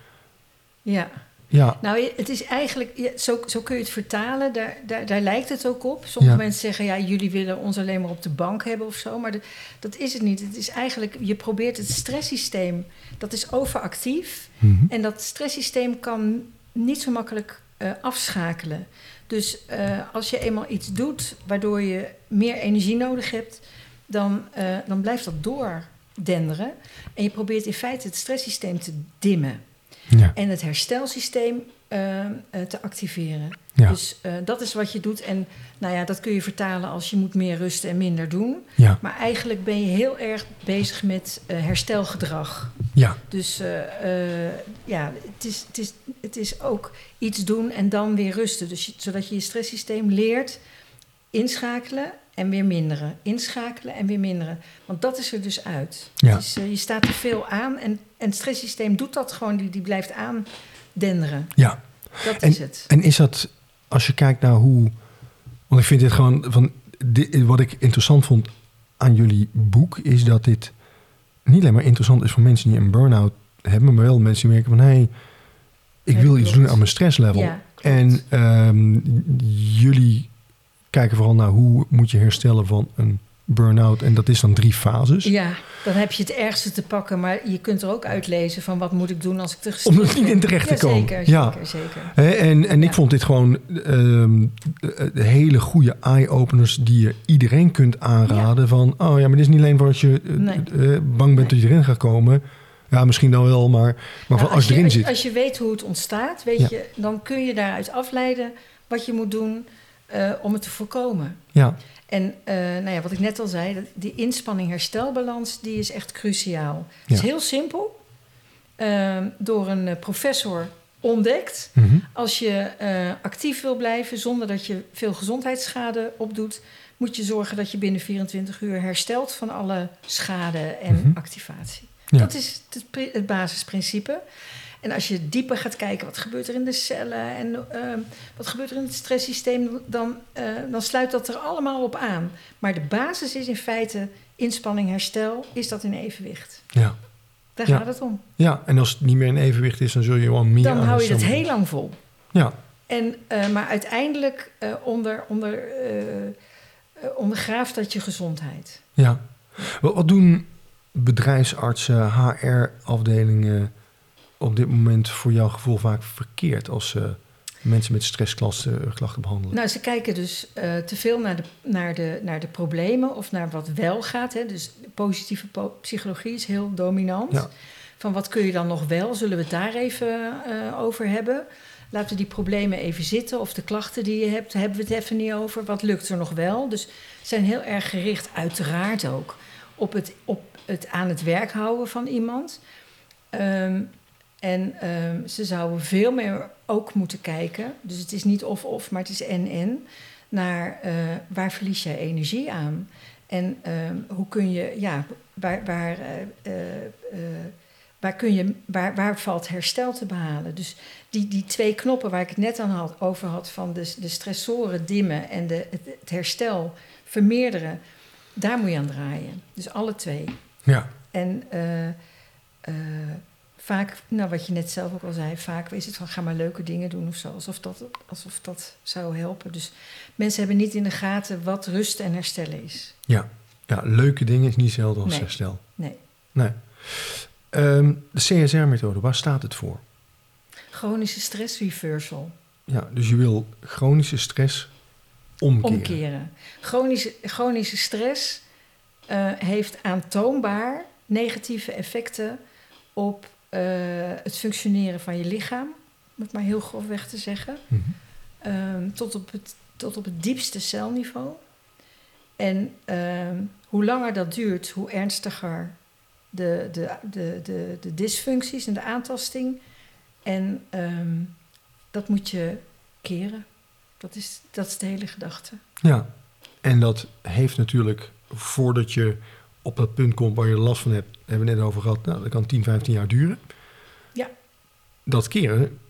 Ja. Ja. Nou, het is eigenlijk... Ja, zo, zo kun je het vertalen. Daar, daar, daar lijkt het ook op. Sommige ja. mensen zeggen... ja, jullie willen ons alleen maar op de bank hebben of zo. Maar de, dat is het niet. Het is eigenlijk... je probeert het stresssysteem... dat is overactief. Mm-hmm. En dat stresssysteem kan niet zo makkelijk uh, afschakelen. Dus uh, als je eenmaal iets doet... waardoor je meer energie nodig hebt... Dan, uh, dan blijft dat doordenderen. En je probeert in feite het stresssysteem te dimmen. Ja. En het herstelsysteem uh, uh, te activeren. Ja. Dus uh, dat is wat je doet. En nou ja, dat kun je vertalen als je moet meer rusten en minder doen. Ja. Maar eigenlijk ben je heel erg bezig met uh, herstelgedrag. Ja. Dus uh, uh, ja, het is, het, is, het is ook iets doen en dan weer rusten. Dus je, zodat je je stresssysteem leert inschakelen... en weer minderen. Inschakelen en weer minderen. Want dat is er dus uit. Ja. Dus, uh, je staat te veel aan en, en het stresssysteem doet dat gewoon. Die, die blijft aandenderen. Ja. Dat en, is het. En is dat, als je kijkt naar hoe... Want ik vind dit gewoon... Van, dit, wat ik interessant vond aan jullie boek... is dat dit niet alleen maar interessant is voor mensen die een burn-out hebben... maar wel mensen die merken van... hé, hey, ik ja, wil iets doen aan mijn stresslevel. Ja, en um, jullie... kijken vooral naar hoe moet je herstellen van een burn-out. En dat is dan drie fases. Ja, dan heb je het ergste te pakken. Maar je kunt er ook uitlezen van wat moet ik doen als ik te gestrest ben. Om er niet in terecht te ja, komen. Zeker, ja, zeker, zeker. En, en ja. ik vond dit gewoon um, hele goede eye-openers... die je iedereen kunt aanraden. Ja. Van, oh ja, maar dit is niet alleen voor als je nee. uh, bang bent nee. dat je erin gaat komen... Ja, misschien dan wel, maar, maar nou, van als, als je erin als, zit... Als je weet hoe het ontstaat, weet ja. je, dan kun je daaruit afleiden wat je moet doen... Uh, om het te voorkomen. Ja. En uh, nou ja, wat ik net al zei, die inspanning-herstelbalans, die is echt cruciaal. Het ja. is heel simpel. Uh, door een uh, professor ontdekt. Mm-hmm. Als je uh, actief wil blijven zonder dat je veel gezondheidsschade opdoet... moet je zorgen dat je binnen vierentwintig uur herstelt van alle schade en mm-hmm. activatie. Ja. Dat is het, het basisprincipe. En als je dieper gaat kijken, wat gebeurt er in de cellen... en uh, wat gebeurt er in het stresssysteem... Dan, uh, dan sluit dat er allemaal op aan. Maar de basis is in feite inspanning, herstel... is dat in evenwicht. Ja. Daar ja. gaat het om. Ja, en als het niet meer in evenwicht is... dan zul je gewoon meer Dan aan hou je het heel lang vol. Ja. En, uh, maar uiteindelijk uh, onder, onder, uh, uh, ondergraaft dat je gezondheid. Ja. Wat, wat doen bedrijfsartsen, H R-afdelingen... op dit moment voor jouw gevoel vaak verkeerd... als ze mensen met stressklachten behandelen? Nou, ze kijken dus uh, te veel naar de, naar, de, naar de problemen... of naar wat wel gaat. Hè. Dus positieve po- psychologie is heel dominant. Ja. Van wat kun je dan nog wel? Zullen we het daar even uh, over hebben? Laten we die problemen even zitten. Of de klachten die je hebt, hebben we het even niet over. Wat lukt er nog wel? Dus ze zijn heel erg gericht, uiteraard ook... op het, op het aan het werk houden van iemand... Um, En um, ze zouden veel meer ook moeten kijken... dus het is niet of-of, maar het is en-en... naar uh, waar verlies jij energie aan? En um, hoe kun je, ja, waar, waar, uh, uh, uh, waar, kun je, waar, waar valt herstel te behalen? Dus die, die twee knoppen waar ik het net aan had, over had... van de, de stressoren dimmen en de, het, het herstel vermeerderen... Daar moet je aan draaien. Dus alle twee. Ja. En uh, uh, vaak, nou wat je net zelf ook al zei, vaak is het van ga maar leuke dingen doen of zo. Alsof dat, alsof dat zou helpen. Dus mensen hebben niet in de gaten wat rust en herstellen is. Ja, ja leuke dingen is niet hetzelfde als nee. herstel. Nee. nee. Um, de C S R-methode, waar staat het voor? Chronische stress reversal. Ja, dus je wil chronische stress omkeren. Omkeren. Chronische, chronische stress uh, heeft aantoonbaar negatieve effecten op uh, het functioneren van je lichaam. Om het maar heel grofweg te zeggen. Mm-hmm. Um, tot, op het, tot op het diepste celniveau. En um, hoe langer dat duurt, hoe ernstiger de, de, de, de, de dysfuncties en de aantasting. En um, dat moet je keren. Dat is, dat is de hele gedachte. Ja, en dat heeft natuurlijk, voordat je op dat punt komt waar je er last van hebt, hebben we net over gehad, nou, dat kan tien, vijftien jaar duren. Ja. Dat keren,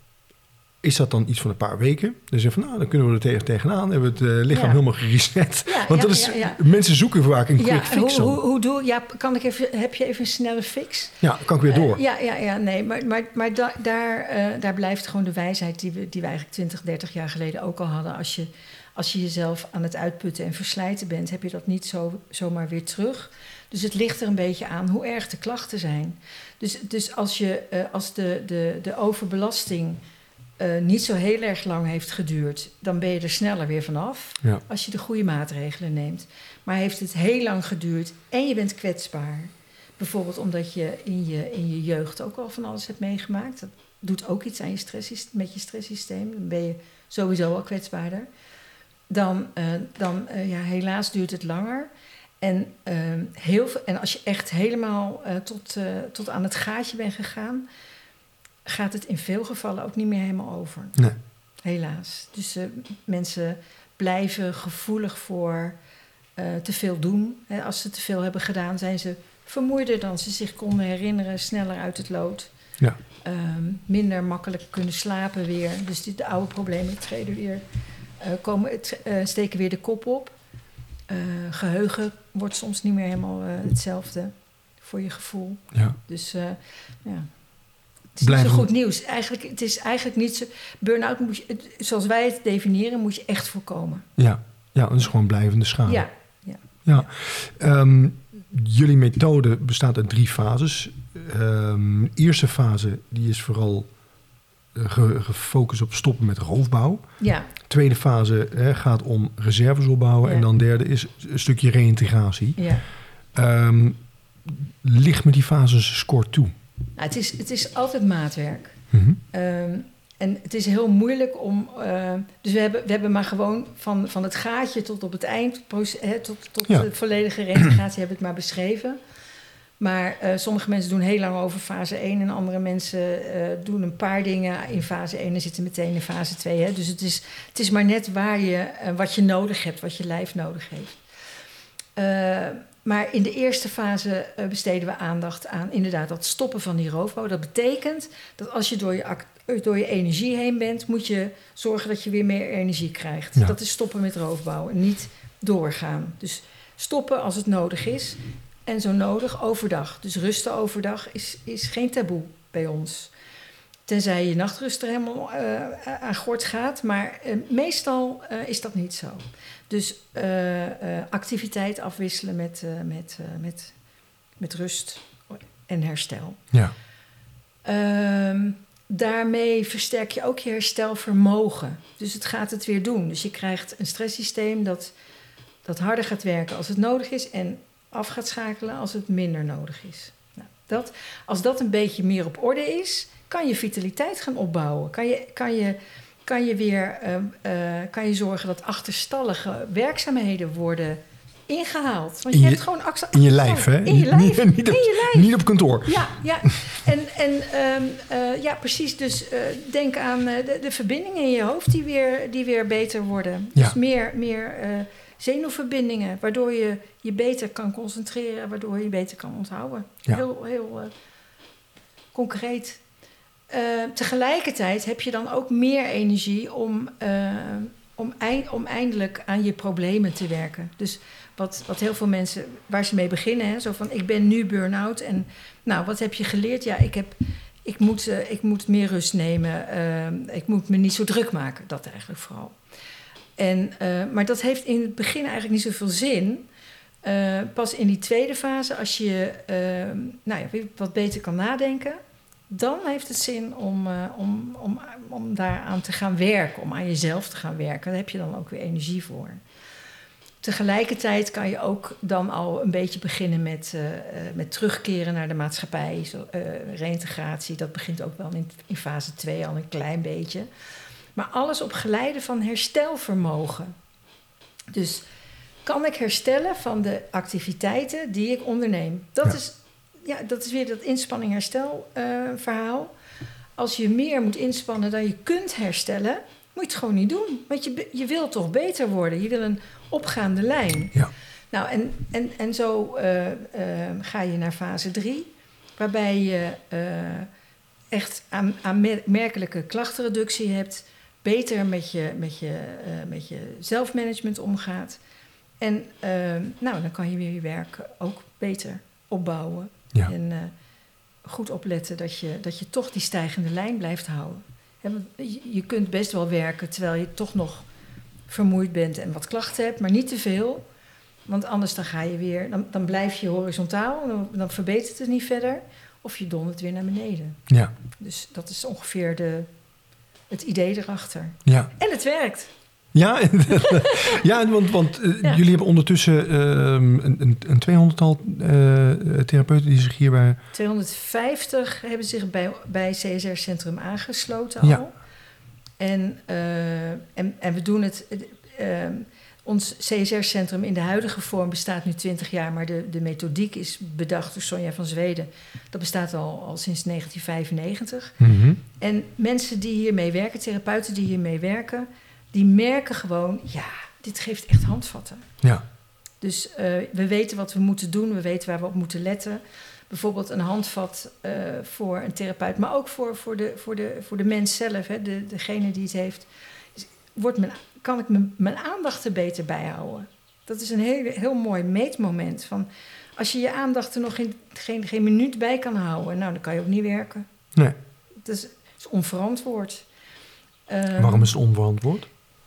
is dat dan iets van een paar weken? Dus van, nou, dan kunnen we er tegen tegenaan, hebben we het uh, lichaam ja. helemaal gereset. Ja, Want ja, dat is, ja, ja. mensen zoeken vaak een quick ja, fix. Hoe, hoe, hoe doe ja, kan ik even, heb je even een snelle fix? Ja, kan ik weer door. Uh, ja, ja, ja, nee, maar, maar, maar da, daar, uh, daar blijft gewoon de wijsheid die we, die we eigenlijk twintig, dertig jaar geleden ook al hadden. Als je, als je jezelf aan het uitputten en verslijten bent, heb je dat niet zo, zomaar weer terug. Dus het ligt er een beetje aan hoe erg de klachten zijn. Dus, dus als, je, uh, als de, de, de overbelasting uh, niet zo heel erg lang heeft geduurd, dan ben je er sneller weer vanaf. Ja. Als je de goede maatregelen neemt. Maar heeft het heel lang geduurd en je bent kwetsbaar. Bijvoorbeeld omdat je in je, in je jeugd ook al van alles hebt meegemaakt. Dat doet ook iets aan je stress, met je stresssysteem. Dan ben je sowieso al kwetsbaarder. Dan, uh, dan uh, ja, helaas duurt het langer. En, uh, heel veel, en als je echt helemaal uh, tot, uh, tot aan het gaatje bent gegaan, gaat het in veel gevallen ook niet meer helemaal over. Nee. Helaas. Dus uh, mensen blijven gevoelig voor uh, te veel doen. Hè, als ze te veel hebben gedaan, zijn ze vermoeider dan ze zich konden herinneren, sneller uit het lood. Ja. Uh, minder makkelijk kunnen slapen weer. Dus die, de oude problemen treden weer, uh, komen, uh, steken weer de kop op. Uh, geheugen wordt soms niet meer helemaal uh, hetzelfde voor je gevoel. Ja. Dus uh, ja, het is Blijf niet zo goed nieuws. Eigenlijk, het is eigenlijk niet zo. Burn-out moet je, zoals wij het definiëren, moet je echt voorkomen. Ja, ja, dat is gewoon blijvende schade. Ja, ja. ja. Um, jullie methode bestaat uit drie fases. Um, de eerste fase die is vooral ge, gefocust op stoppen met roofbouw. Ja. Tweede fase hè, gaat om reserves opbouwen. Ja. En dan derde is een stukje reïntegratie. Ja. Um, ligt me die fases score toe? Nou, het, is, het is altijd maatwerk. Mm-hmm. Um, en het is heel moeilijk om... Uh, dus we hebben, we hebben maar gewoon van, van het gaatje tot op het eind... Hè, tot, tot ja. de volledige reïntegratie hebben we het maar beschreven. Maar uh, sommige mensen doen heel lang over fase één... en andere mensen uh, doen een paar dingen in fase één... en zitten meteen in fase twee. Hè. Dus het is, het is maar net waar je, uh, wat je nodig hebt, wat je lijf nodig heeft. Uh, maar in de eerste fase uh, besteden we aandacht aan inderdaad dat stoppen van die roofbouw. Dat betekent dat als je door je, act- door je energie heen bent... moet je zorgen dat je weer meer energie krijgt. Ja. Dat is stoppen met roofbouw en niet doorgaan. Dus stoppen als het nodig is... En zo nodig overdag. Dus rusten overdag is, is geen taboe bij ons. Tenzij je nachtrust er helemaal uh, aan gort gaat. Maar uh, meestal uh, is dat niet zo. Dus uh, uh, activiteit afwisselen met, uh, met, uh, met, met rust en herstel. Ja. Uh, daarmee versterk je ook je herstelvermogen. Dus het gaat het weer doen. Dus je krijgt een stresssysteem dat, dat harder gaat werken als het nodig is... en af gaat schakelen als het minder nodig is. Nou, dat, als dat een beetje meer op orde is, kan je vitaliteit gaan opbouwen. Kan je, kan je, kan je weer uh, uh, kan je zorgen dat achterstallige werkzaamheden worden ingehaald. Want je, je hebt gewoon actie, in je lijf, hè? In je lijf. Niet, niet, op, in je lijf. niet op kantoor. Ja, ja. En, en um, uh, ja, precies. Dus uh, denk aan uh, de, de verbindingen in je hoofd die weer, die weer beter worden. Ja. Dus meer... meer uh, zenuwverbindingen, waardoor je je beter kan concentreren, waardoor je je beter kan onthouden. Ja. Heel, heel uh, concreet. Uh, tegelijkertijd heb je dan ook meer energie om, uh, om, eind, om eindelijk aan je problemen te werken. Dus wat, wat heel veel mensen, waar ze mee beginnen. Hè? Zo van, ik ben nu burn-out. En nou, wat heb je geleerd? Ja, ik, heb, ik, moet, uh, ik moet meer rust nemen. Uh, ik moet me niet zo druk maken. Dat eigenlijk vooral. En, uh, maar dat heeft in het begin eigenlijk niet zoveel zin. Uh, pas in die tweede fase, als je uh, nou ja, wat beter kan nadenken, dan heeft het zin om, uh, om, om, om daaraan te gaan werken, om aan jezelf te gaan werken. Daar heb je dan ook weer energie voor. Tegelijkertijd kan je ook dan al een beetje beginnen met, uh, uh, met terugkeren naar de maatschappij, zo, uh, reïntegratie. Dat begint ook wel in, in fase twee al een klein beetje. Maar alles op geleide van herstelvermogen. Dus kan ik herstellen van de activiteiten die ik onderneem? Dat, ja. is, ja, dat is weer dat inspanning-herstel uh, verhaal. Als je meer moet inspannen dan je kunt herstellen, moet je het gewoon niet doen. Want je, je wil toch beter worden. Je wil een opgaande lijn. Ja. Nou, en, en, en zo uh, uh, ga je naar fase drie, waarbij je uh, echt aan, aanmerkelijke klachtenreductie hebt, beter met je, met je, uh, met je zelfmanagement omgaat. En uh, nou, dan kan je weer je werk ook beter opbouwen. Ja. En uh, goed opletten dat je, dat je toch die stijgende lijn blijft houden. He, want je, je kunt best wel werken terwijl je toch nog vermoeid bent en wat klachten hebt, maar niet te veel. Want anders dan ga je weer, dan, dan blijf je horizontaal, dan, dan verbetert het niet verder. Of je dondert weer naar beneden. Ja. Dus dat is ongeveer de, het idee erachter. Ja. En het werkt. Ja, ja want, want uh, ja. jullie hebben ondertussen uh, een, een tweehonderdtal uh, therapeuten die zich hierbij... tweehonderdvijftig hebben zich bij, bij C S R-centrum aangesloten al. Ja. En, uh, en, en we doen het... Uh, ons C S R-centrum in de huidige vorm bestaat nu twintig jaar... maar de, de methodiek is bedacht door Sonja van Zweden. Dat bestaat al, al sinds negentien vijfennegentig. Mm-hmm. En mensen die hiermee werken, therapeuten die hiermee werken... die merken gewoon, ja, dit geeft echt handvatten. Ja. Dus uh, we weten wat we moeten doen, we weten waar we op moeten letten. Bijvoorbeeld een handvat uh, voor een therapeut, maar ook voor, voor, de, voor, de, voor de mens zelf, hè, de, degene die het heeft. Wordt mijn, kan ik mijn, mijn aandacht er beter bijhouden? Dat is een heel, heel mooi meetmoment. Van, als je je aandacht er nog geen, geen, geen minuut bij kan houden, nou, dan kan je ook niet werken. Nee. Dat is, is onverantwoord. Uh, Waarom is het onverantwoord?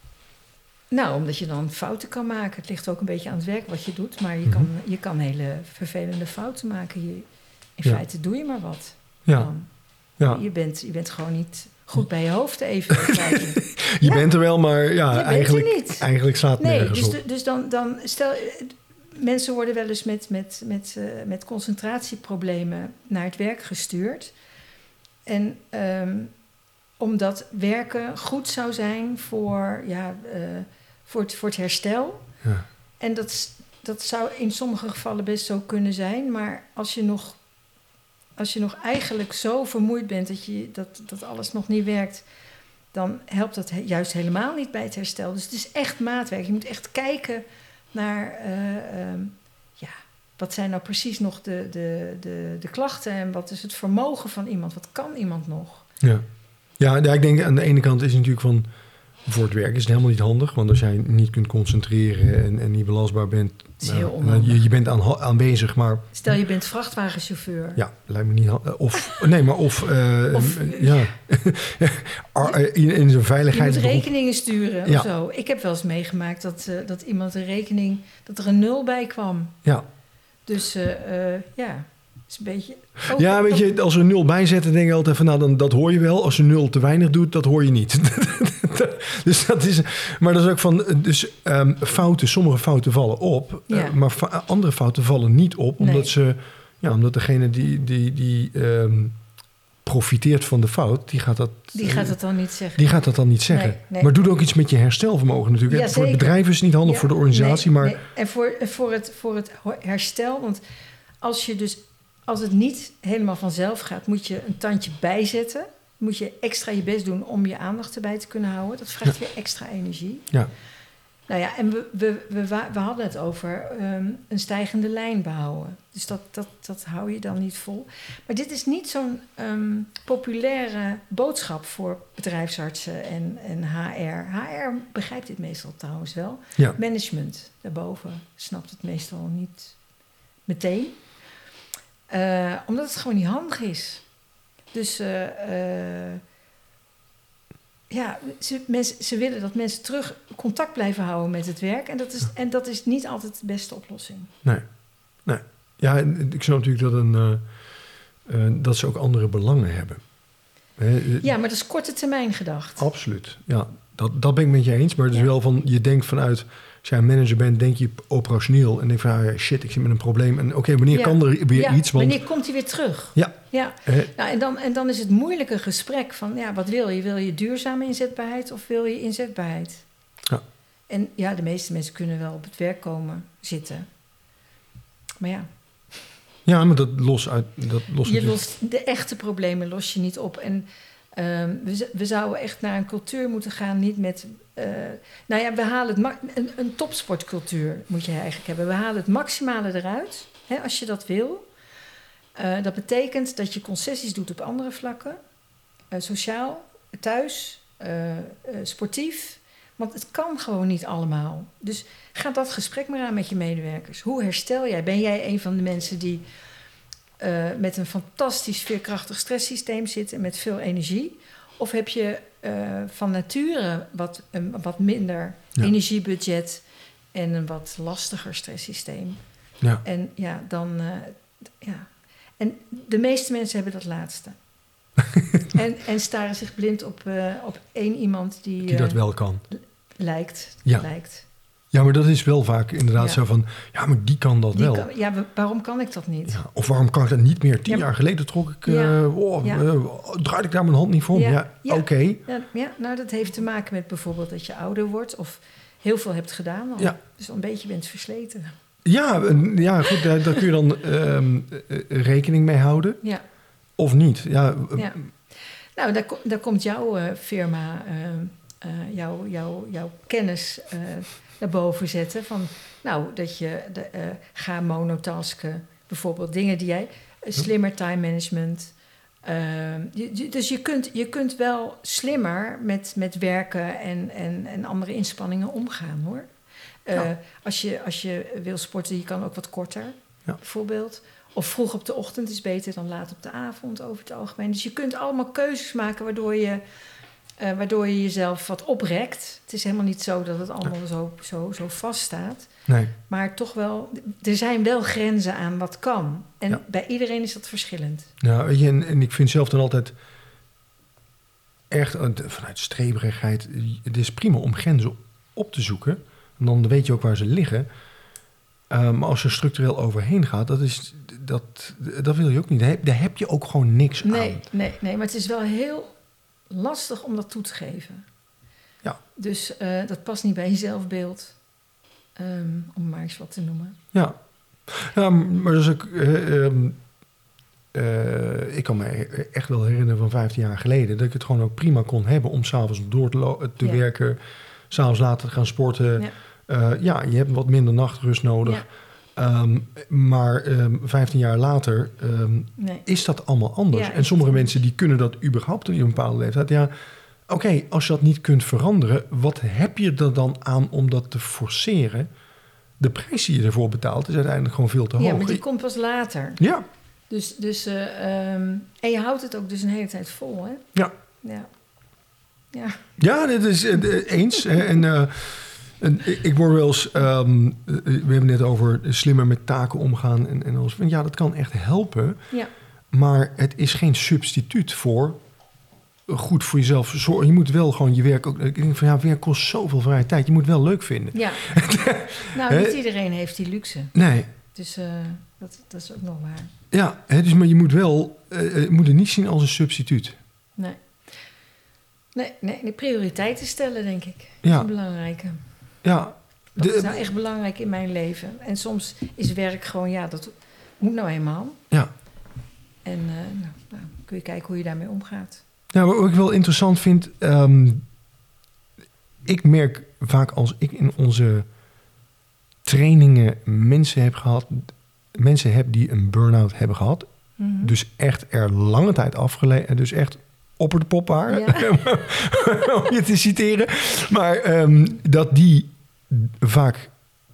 Nou, omdat je dan fouten kan maken. Het ligt ook een beetje aan het werk wat je doet. Maar je, mm-hmm. kan, je kan hele vervelende fouten maken. Je, in ja. feite doe je maar wat. Ja. Ja. Je, bent, je bent gewoon niet goed bij je hoofd even. je ja. bent er wel, maar ja, eigenlijk, niet. eigenlijk slaat het nee, nergens dus op. De, dus dan, dan stel... Mensen worden wel eens met, met, met, uh, met concentratieproblemen naar het werk gestuurd. En... Um, omdat werken goed zou zijn voor, ja, uh, voor, het, voor het herstel. Ja. En dat, dat zou in sommige gevallen best zo kunnen zijn. Maar als je nog, als je nog eigenlijk zo vermoeid bent dat, je, dat, dat alles nog niet werkt... dan helpt dat he, juist helemaal niet bij het herstel. Dus het is echt maatwerk. Je moet echt kijken naar... Uh, um, ja, wat zijn nou precies nog de, de, de, de klachten... en wat is het vermogen van iemand? Wat kan iemand nog? Ja. Ja, ja, ik denk aan de ene kant is het natuurlijk van... voor het werk is het helemaal niet handig. Want als jij niet kunt concentreren en, en niet belastbaar bent... Het is heel uh, onhandig. Je, je bent aan, aanwezig, maar... Stel, je bent vrachtwagenchauffeur. Ja, lijkt me niet handig. Of, nee, maar of... Uh, of ja, in, in zijn veiligheid... Je moet rekeningen sturen ja. of zo. Ik heb wel eens meegemaakt dat, uh, dat iemand een rekening... dat er een nul bij kwam. Ja. Dus uh, uh, ja... Een beetje, oh, ja, weet je, als er nul bij zetten, denk ik altijd van, nou, dan, dat hoor je wel. Als je nul te weinig doet, dat hoor je niet. Dus dat is, maar dat is ook van, dus um, fouten, sommige fouten vallen op, ja. uh, maar fa- andere fouten vallen niet op, omdat nee. ze, ja, omdat degene die, die, die um, profiteert van de fout, die gaat dat, die gaat dat dan niet zeggen. Die gaat dat dan niet zeggen. Nee, nee. Maar doe ook iets met je herstelvermogen natuurlijk. Ja, voor het bedrijf is het niet handig, ja, voor de organisatie, nee, maar nee. En voor, voor, het, voor het herstel, want als je dus Als het niet helemaal vanzelf gaat, moet je een tandje bijzetten. Moet je extra je best doen om je aandacht erbij te kunnen houden. Dat vraagt ja. weer extra energie. Ja. Nou ja, en we, we, we, we hadden het over um, een stijgende lijn behouden. Dus dat, dat, dat hou je dan niet vol. Maar dit is niet zo'n um, populaire boodschap voor bedrijfsartsen en, en H R. H R begrijpt dit meestal trouwens wel. Ja. Management daarboven snapt het meestal niet meteen. Uh, omdat het gewoon niet handig is. Dus uh, uh, ja, ze, mensen, ze willen dat mensen terug contact blijven houden met het werk. En dat is, en dat is niet altijd de beste oplossing. Nee, nee. Ja, ik snap natuurlijk dat, een, uh, uh, dat ze ook andere belangen hebben. He, ja, maar dat is korte termijn gedacht. Absoluut, ja. Dat, dat ben ik met je eens. Maar het is ja. wel van, je denkt vanuit... Als jij een manager bent, denk je operationeel. En denk van, ah, shit, ik zit met een probleem. En oké, okay, wanneer ja. kan er weer ja. iets? Want... Wanneer komt hij weer terug? Ja. ja. Eh. Nou, en, dan, en dan is het moeilijke gesprek van... ja, wat wil je? Wil je duurzame inzetbaarheid of wil je inzetbaarheid? Ja. En ja, de meeste mensen kunnen wel op het werk komen zitten. Maar ja... Ja, maar dat los uit... Dat los je lost de echte problemen los je niet op. En um, we, we zouden echt naar een cultuur moeten gaan, niet met... Uh, nou ja, we halen het... Ma- een, een topsportcultuur moet je eigenlijk hebben. We halen het maximale eruit, hè, als je dat wil. Uh, dat betekent dat je concessies doet op andere vlakken. Uh, sociaal, thuis, uh, uh, sportief. Want het kan gewoon niet allemaal. Dus ga dat gesprek maar aan met je medewerkers. Hoe herstel jij? Ben jij een van de mensen die uh, met een fantastisch veerkrachtig stresssysteem zit en met veel energie? Of heb je uh, van nature wat, een wat minder ja. energiebudget en een wat lastiger stresssysteem? Ja. En ja, dan... Uh, ja. En de meeste mensen hebben dat laatste. en, en staren zich blind op, uh, op één iemand die... Die dat uh, wel kan. Lijkt, ja. lijkt. Ja, maar dat is wel vaak inderdaad ja. zo van... Ja, maar die kan dat die wel. Kan, ja, waarom kan ik dat niet? Ja, of waarom kan ik dat niet meer? Tien ja, jaar geleden trok ik... Uh, ja. oh, ja. uh, draaide ik daar mijn hand niet voor om? Ja, ja, ja. oké. Okay. Ja, ja, nou, dat heeft te maken met bijvoorbeeld dat je ouder wordt... of heel veel hebt gedaan al. Ja. Dus een beetje bent versleten. Ja, ja goed, daar, daar kun je dan um, rekening mee houden. Ja. Of niet. Ja. ja. Nou, daar, daar komt jouw uh, firma... Uh, uh, jouw, jouw, jouw kennis uh, naar boven zetten. Van, nou, dat je de, uh, ga monotasken. Bijvoorbeeld dingen die jij... Uh, slimmer time management. Uh, je, dus je kunt, je kunt wel slimmer met, met werken en, en, en andere inspanningen omgaan, hoor. Uh, ja. als, je, als je wil sporten, je kan ook wat korter, ja. bijvoorbeeld. Of vroeg op de ochtend is beter dan laat op de avond, over het algemeen. Dus je kunt allemaal keuzes maken waardoor je, uh, waardoor je jezelf wat oprekt. Het is helemaal niet zo dat het allemaal ja. zo, zo, zo vast staat. Nee. Maar toch wel, er zijn wel grenzen aan wat kan. En ja. bij iedereen is dat verschillend. Ja, weet je, en, en ik vind zelf dan altijd echt vanuit streberigheid... Het is prima om grenzen op te zoeken. En dan weet je ook waar ze liggen. Uh, maar als je structureel overheen gaat, dat, is, dat, dat wil je ook niet. Daar heb, daar heb je ook gewoon niks nee, aan. Nee, nee, maar het is wel heel lastig om dat toe te geven. Ja. Dus uh, dat past niet bij je zelfbeeld, um, om maar eens wat te noemen. Ja, ja maar dus ik, uh, um, uh, ik kan me echt wel herinneren van vijftien jaar geleden... dat ik het gewoon ook prima kon hebben om s'avonds door te, lo- te ja. werken... s'avonds later te gaan sporten... Ja. Uh, ja, je hebt wat minder nachtrust nodig. Ja. Um, maar um, vijftien jaar later um, nee. is dat allemaal anders. Ja, en sommige mensen die kunnen dat überhaupt in een bepaalde leeftijd. Ja, oké, okay, als je dat niet kunt veranderen... wat heb je er dan aan om dat te forceren? De prijs die je ervoor betaalt is uiteindelijk gewoon veel te hoog. Ja, maar die komt pas later. Ja. Dus, dus, uh, um, en je houdt het ook dus een hele tijd vol, hè? Ja. Ja, ja. ja dit is uh, eens. en... Uh, En ik word wel eens... Um, we hebben het net over slimmer met taken omgaan. En, en alles. Ja, dat kan echt helpen. Ja. Maar het is geen substituut voor goed voor jezelf zorgen. Je moet wel gewoon je werk ook... Ik denk van ja, werk kost zoveel vrije tijd. Je moet het wel leuk vinden. Ja. Nou, niet iedereen heeft die luxe. Nee. Dus uh, dat, dat is ook nog waar. Ja, hè, dus, maar je moet wel... Uh, je moet het niet zien als een substituut. Nee. Nee, nee, de prioriteiten stellen, denk ik. Ja. Dat is een belangrijke. Ja. Dat de, is nou echt belangrijk in mijn leven. En soms is werk gewoon, ja, dat moet nou eenmaal. Ja. En uh, nou, nou, kun je kijken hoe je daarmee omgaat. Ja, wat ik wel interessant vind... Um, ik merk vaak als ik in onze trainingen mensen heb gehad, mensen heb die een burn-out hebben gehad, mm-hmm. dus echt er lange tijd afgelegen, dus echt opper de pop waren, ja. om je te citeren, maar um, dat die vaak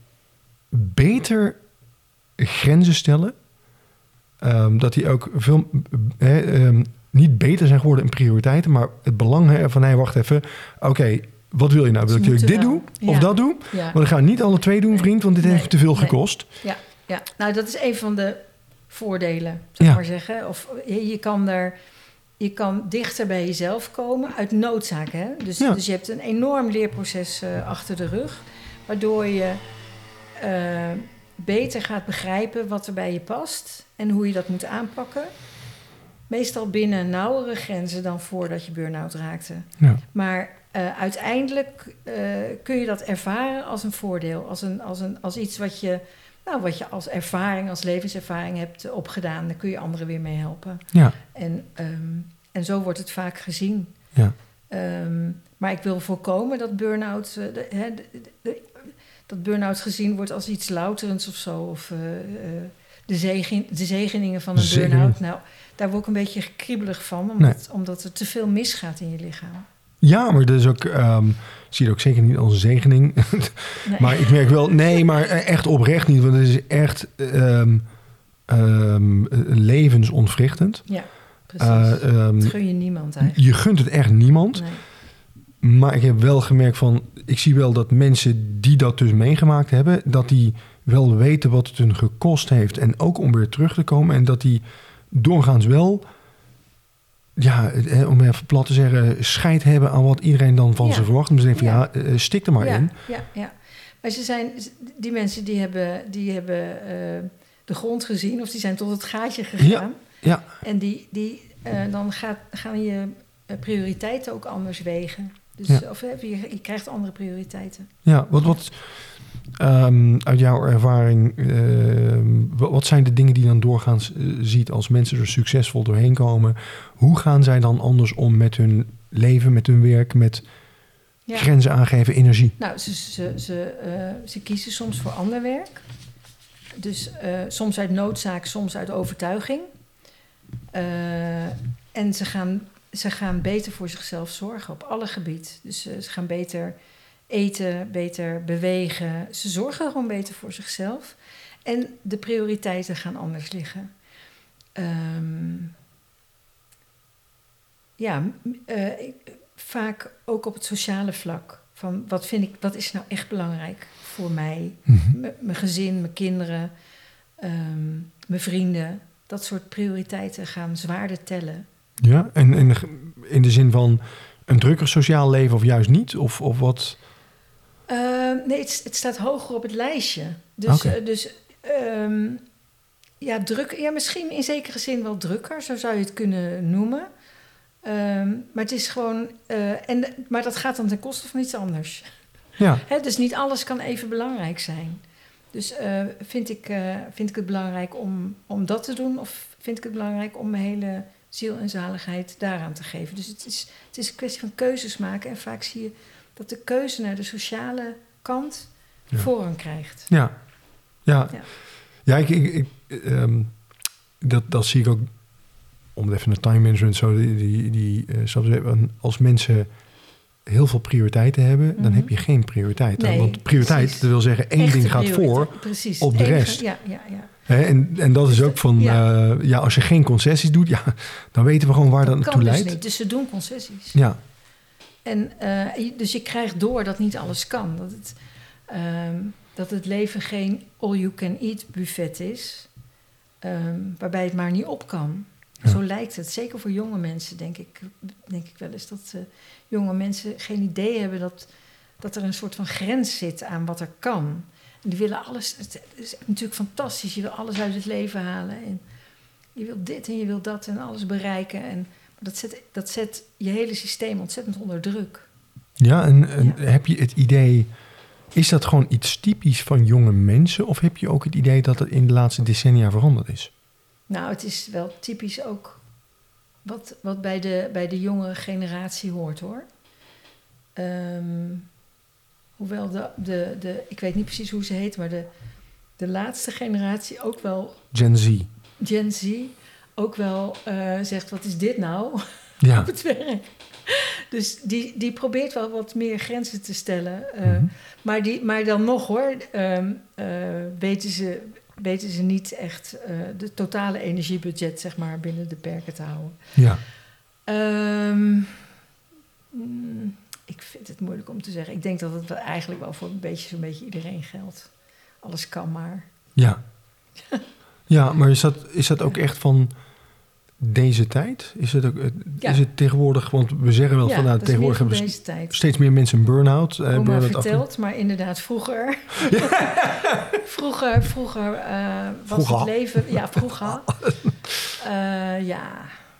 beter grenzen stellen, um, dat die ook veel he, um, niet beter zijn geworden in prioriteiten, maar het belang he, van, hey, wacht even, oké, okay, wat wil je nou? Wil ik dit wel. doen of ja. dat doen? Ja. Maar dan gaan we niet alle twee doen, vriend, want dit nee. heeft te veel nee. gekost. Ja. ja, nou dat is een van de voordelen, zou ik ja. maar zeggen. Of je, je kan er, je kan dichter bij jezelf komen uit noodzaak. Hè? Dus, ja. dus je hebt een enorm leerproces uh, achter de rug, waardoor je uh, beter gaat begrijpen wat er bij je past en hoe je dat moet aanpakken. Meestal binnen nauwere grenzen dan voordat je burn-out raakte. Ja. Maar uh, uiteindelijk uh, kun je dat ervaren als een voordeel. Als, een, als, een, als iets wat je, nou, wat je als ervaring, als levenservaring hebt opgedaan. Daar kun je anderen weer mee helpen. Ja. En, um, en zo wordt het vaak gezien. Ja. Um, maar ik wil voorkomen dat burn-out, uh, de, de, de, de, dat burn-out gezien wordt als iets louterends of zo. Of uh, uh, de, zegen, de zegeningen van een Zegen. burn-out. Nou, daar word ik een beetje kriebelig van, omdat, nee. omdat er te veel misgaat in je lichaam. Ja, maar dat is ook, um, zie je ook zeker niet als een zegening. Nee. Maar ik merk wel, nee, maar echt oprecht niet, want het is echt um, um, levensontwrichtend. Ja, precies. Uh, um, dat gun je niemand eigenlijk. Je gunt het echt niemand. Nee. Maar ik heb wel gemerkt van, ik zie wel dat mensen die dat dus meegemaakt hebben, dat die wel weten wat het hun gekost heeft en ook om weer terug te komen en dat die doorgaans wel, ja, om even plat te zeggen, scheid hebben aan wat iedereen dan van ja. ze verwacht. Dus denk van ja, ja uh, stik er maar ja, in. Ja, ja. Maar ze zijn, die mensen die hebben, die hebben uh, de grond gezien of die zijn tot het gaatje gegaan. Ja, ja. En die, die, uh, dan gaat, gaan je prioriteiten ook anders wegen. Dus ja. of, je, je krijgt andere prioriteiten. Ja, wat, wat um, uit jouw ervaring, uh, wat zijn de dingen die je dan doorgaans uh, ziet als mensen er succesvol doorheen komen? Hoe gaan zij dan anders om met hun leven, met hun werk, met ja. grenzen aangeven, energie? Nou, ze, ze, ze, uh, ze kiezen soms voor ander werk. Dus uh, soms uit noodzaak, soms uit overtuiging. Uh, en ze gaan, ze gaan beter voor zichzelf zorgen op alle gebieden. Dus uh, ze gaan beter eten, beter bewegen. Ze zorgen gewoon beter voor zichzelf. En de prioriteiten gaan anders liggen. Um, ja, uh, ik, vaak ook op het sociale vlak. Van wat vind ik, wat is nou echt belangrijk voor mij? Mm-hmm. M- mijn gezin, mijn kinderen, um, mijn vrienden. Dat soort prioriteiten gaan zwaarder tellen. Ja, en, en in de zin van een drukker sociaal leven of juist niet? Of, of wat? Uh, nee, het, het staat hoger op het lijstje. Dus, okay. uh, dus um, ja, druk, ja, misschien in zekere zin wel drukker, zo zou je het kunnen noemen. Um, maar het is gewoon, uh, en, maar dat gaat dan ten koste van iets anders. Ja. Hè, dus niet alles kan even belangrijk zijn. Dus uh, vind, ik, uh, vind ik het belangrijk om, om dat te doen, of vind ik het belangrijk om mijn hele ziel en zaligheid daaraan te geven? Dus het is, het is een kwestie van keuzes maken. En vaak zie je dat de keuze naar de sociale kant ja. voorrang krijgt. Ja, ja. ja. ja ik, ik, ik, um, dat, dat zie ik ook, om even naar time management zo, die, die, die uh, als mensen heel veel prioriteiten hebben, mm-hmm. dan heb je geen prioriteit. Nee, want prioriteit, precies. Dat wil zeggen, één Echte ding gaat voor precies. op de Enige, rest. Ja, ja, ja. He, en, en dat is ook van, ja. Uh, ja, als je geen concessies doet, ja, dan weten we gewoon waar dat, dat naartoe leidt. Dus, niet. Dus ze doen concessies. Ja. En uh, dus je krijgt door dat niet alles kan. Dat het, um, dat het leven geen all-you-can-eat buffet is, um, waarbij het maar niet op kan. Ja. Zo lijkt het. Zeker voor jonge mensen, denk ik, denk ik wel eens. Dat uh, jonge mensen geen idee hebben dat, dat er een soort van grens zit aan wat er kan. En die willen alles. Het is natuurlijk fantastisch. Je wil alles uit het leven halen. En je wilt dit en je wilt dat en alles bereiken. En dat zet, dat zet je hele systeem ontzettend onder druk. Ja, en, en ja. heb je het idee, is dat gewoon iets typisch van jonge mensen? Of heb je ook het idee dat het in de laatste decennia veranderd is? Nou, het is wel typisch ook wat, wat bij, de, bij de jonge generatie hoort, hoor. Um, hoewel de, de, de, ik weet niet precies hoe ze heet, maar de, de laatste generatie ook wel... Gen Z. Gen Z ook wel uh, zegt, wat is dit nou? Ja. Op het werk. Dus die, die probeert wel wat meer grenzen te stellen. Uh, Mm-hmm. maar, die, maar dan nog hoor, um, uh, weten, ze, weten ze niet echt uh, de totale energiebudget zeg maar, binnen de perken te houden. Ja. Um, mm, ik vind het moeilijk om te zeggen. Ik denk dat het wel eigenlijk wel voor een beetje, zo'n beetje iedereen geldt. Alles kan maar. Ja. Ja, maar is dat, is dat ook echt van deze tijd? Is het, ook, Ja. is het tegenwoordig, want we zeggen wel Ja, van nou, dat is tegenwoordig meer hebben van deze tijd. steeds meer mensen een burn-out. Uh, Oma burn-out verteld, achter. maar inderdaad vroeger. vroeger, vroeger uh, was Vroeger. het leven... Ja, vroeger. Uh, ja.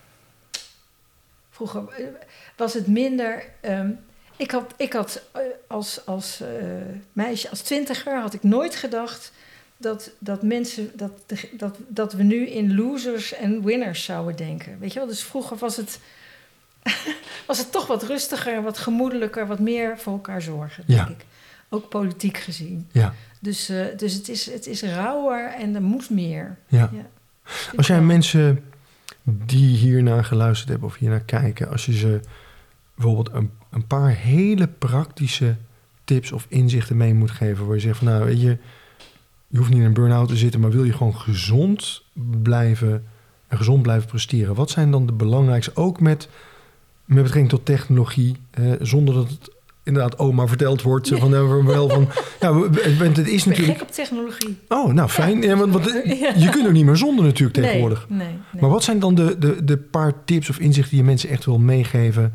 Vroeger uh, was het minder... Um, ik had, ik had uh, als, als uh, meisje, als twintiger, had ik nooit gedacht... Dat, dat mensen, dat, dat, dat we nu in losers en winners zouden denken. Weet je wel? Dus vroeger was het, was het toch wat rustiger, wat gemoedelijker, wat meer voor elkaar zorgen, denk Ja. ik. Ook politiek gezien. Ja. Dus, uh, dus het, is, het is rauwer en er moet meer. Ja. Ja. Als jij mensen die hiernaar geluisterd hebben of hiernaar kijken, als je ze bijvoorbeeld een, een paar hele praktische tips of inzichten mee moet geven, waar je zegt van nou, weet je, je hoeft niet in een burn-out te zitten, maar wil je gewoon gezond blijven en gezond blijven presteren. Wat zijn dan de belangrijkste, ook met, met betrekking tot technologie, eh, zonder dat het inderdaad oma verteld wordt. Zo van, uh, wel van, ja, het is Ik ben natuurlijk... gek op technologie. Oh, nou fijn. Ja. Ja, want, want, je kunt ook niet meer zonder natuurlijk tegenwoordig. Nee, nee, nee. Maar wat zijn dan de, de, de paar tips of inzichten die je mensen echt wil meegeven?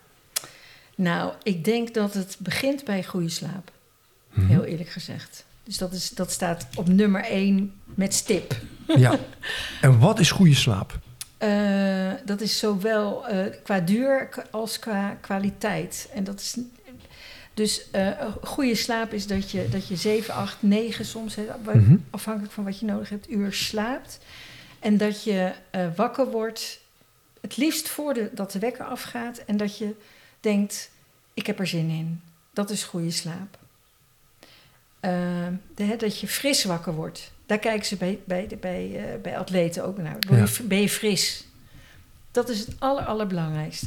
Nou, ik denk dat het begint bij goede slaap. Hmm. Heel eerlijk gezegd. Dus dat, is, dat staat op nummer één met stip. Ja. En wat is goede slaap? Uh, dat is zowel uh, qua duur als qua kwaliteit. En dat is... Dus uh, goede slaap is dat je, dat je zeven, acht, negen soms... Mm-hmm. afhankelijk van wat je nodig hebt, uur slaapt. En dat je uh, wakker wordt... het liefst voordat de wekker afgaat... en dat je denkt, ik heb er zin in. Dat is goede slaap. Uh, de, dat je fris wakker wordt. Daar kijken ze bij, bij, bij, uh, bij atleten ook naar. Ben je, ja. ben je fris? Dat is het aller, allerbelangrijkste.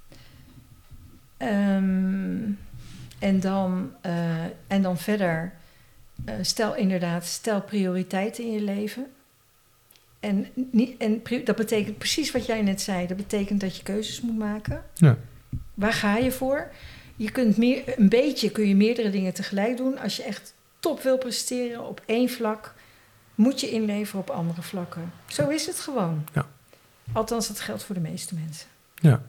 Um, en, dan, uh, en dan verder, uh, stel inderdaad, stel prioriteiten in je leven. En, niet, en dat betekent precies wat jij net zei. Dat betekent dat je keuzes moet maken. Ja. Waar ga je voor? Je kunt meer, een beetje kun je meerdere dingen tegelijk doen. Als je echt top wil presteren op één vlak, moet je inleveren op andere vlakken. Zo is het gewoon. Ja. Althans, dat geldt voor de meeste mensen. Ja.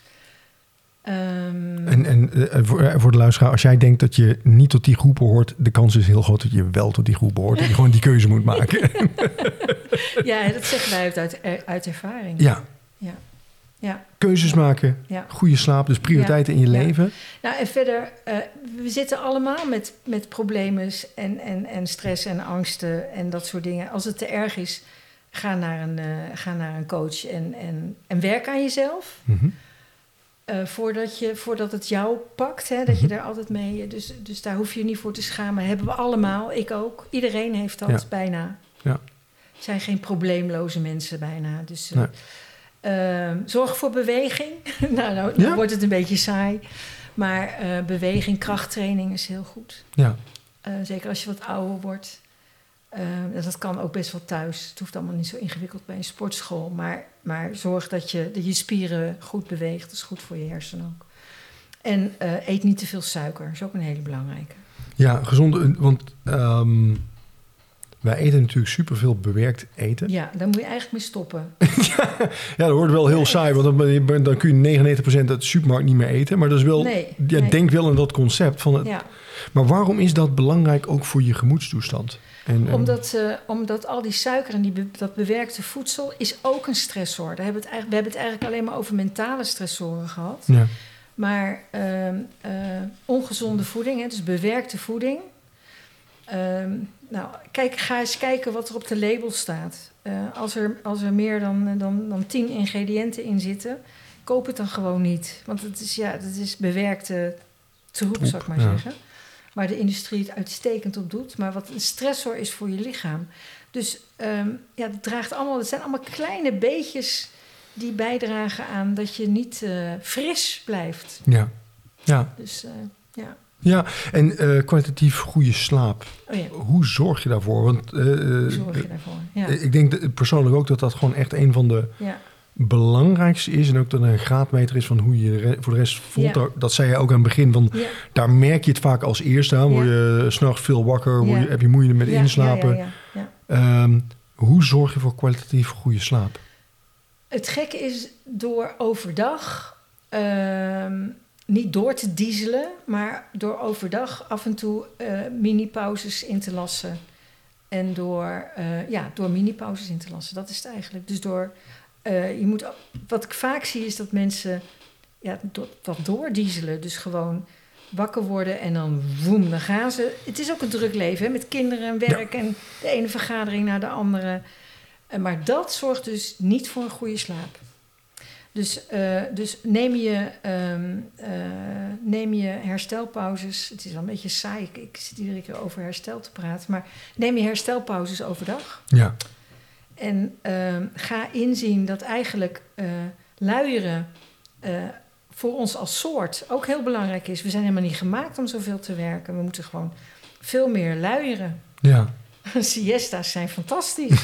Um, en en uh, voor, voor de luisteraar, als jij denkt dat je niet tot die groep behoort, de kans is heel groot dat je wel tot die groep behoort. Dat je gewoon die keuze moet maken. Ja, dat zeggen wij uit, uit, uit ervaring. Ja. Ja. Ja. Keuzes maken, ja. goede slaap, dus prioriteiten ja. in je ja. leven. Nou, en verder, uh, we zitten allemaal met, met problemen en, en, en stress en angsten en dat soort dingen. Als het te erg is, ga naar een, uh, ga naar een coach en, en, en werk aan jezelf. Mm-hmm. Uh, voordat, je, voordat het jou pakt, hè, dat mm-hmm. je daar altijd mee... Dus, dus daar hoef je je niet voor te schamen. Hebben we allemaal, ik ook. Iedereen heeft dat, ja. bijna. Ja. Het zijn geen probleemloze mensen bijna. Dus uh, nee. uh, zorg voor beweging. nou, nou, nou ja? wordt het een beetje saai. Maar uh, beweging, krachttraining is heel goed. Ja. Uh, zeker als je wat ouder wordt. Uh, dat kan ook best wel thuis. Het hoeft allemaal niet zo ingewikkeld bij een sportschool. Maar, maar zorg dat je, dat je spieren goed beweegt. Dat is goed voor je hersenen ook. En uh, eet niet te veel suiker. Dat is ook een hele belangrijke. Ja, gezond. Want um, wij eten natuurlijk superveel bewerkt eten. Ja, daar moet je eigenlijk mee stoppen. ja, dat wordt wel heel ja, saai. Want dan, dan kun je negenennegentig procent uit de supermarkt niet meer eten. Maar dat is wel... Nee, ja, nee. Denk wel aan dat concept. Van het, ja. Maar waarom is dat belangrijk ook voor je gemoedstoestand? En, en... Omdat, uh, omdat al die suiker en die be- dat bewerkte voedsel is ook een stressor. Daar hebben we, het we hebben het eigenlijk alleen maar over mentale stressoren gehad. Ja. Maar uh, uh, ongezonde voeding, hè, dus bewerkte voeding. Uh, nou, kijk, ga eens kijken wat er op de label staat. Uh, als, er, als er meer dan, dan, dan tien ingrediënten in zitten, koop het dan gewoon niet. Want het is, ja, het is bewerkte troep, zou ik maar ja. zeggen. waar de industrie het uitstekend op doet, maar wat een stressor is voor je lichaam. Dus um, ja, het draagt allemaal, het zijn allemaal kleine beetjes die bijdragen aan dat je niet uh, fris blijft. Ja, ja. Dus uh, ja. Ja, en uh, kwalitatief goede slaap. Oh ja. Hoe zorg je daarvoor? Want, uh, Hoe zorg je daarvoor? Ja. Ik denk dat, persoonlijk ook dat dat gewoon echt een van de ja. belangrijkste is. En ook dat er een graadmeter is van hoe je de re- voor de rest voelt. Ja. Dat zei je ook aan het begin. Van, ja. Daar merk je het vaak als eerste aan. Word je ja. 's nachts veel wakker? Ja. Word je, heb je moeite met ja, inslapen? Ja, ja, ja, ja. Um, hoe zorg je voor kwalitatief goede slaap? Het gekke is door overdag... Um, niet door te dieselen, maar door overdag af en toe uh, mini-pauzes in te lassen. En door, uh, ja, door mini-pauzes in te lassen. Dat is het eigenlijk. Dus door, uh, je moet, wat ik vaak zie is dat mensen ja, do, dat doordieselen. Dus gewoon wakker worden en dan woem, dan gaan ze. Het is ook een druk leven, hè, met kinderen en werk ja. en de ene vergadering naar de andere. Uh, maar dat zorgt dus niet voor een goede slaap. Dus, uh, dus neem, je, um, uh, neem je herstelpauzes. Het is wel een beetje saai, ik, ik zit iedere keer over herstel te praten. Maar neem je herstelpauzes overdag. Ja. En um, ga inzien dat eigenlijk uh, luieren uh, voor ons als soort ook heel belangrijk is. We zijn helemaal niet gemaakt om zoveel te werken. We moeten gewoon veel meer luieren. Ja. Siesta's zijn fantastisch.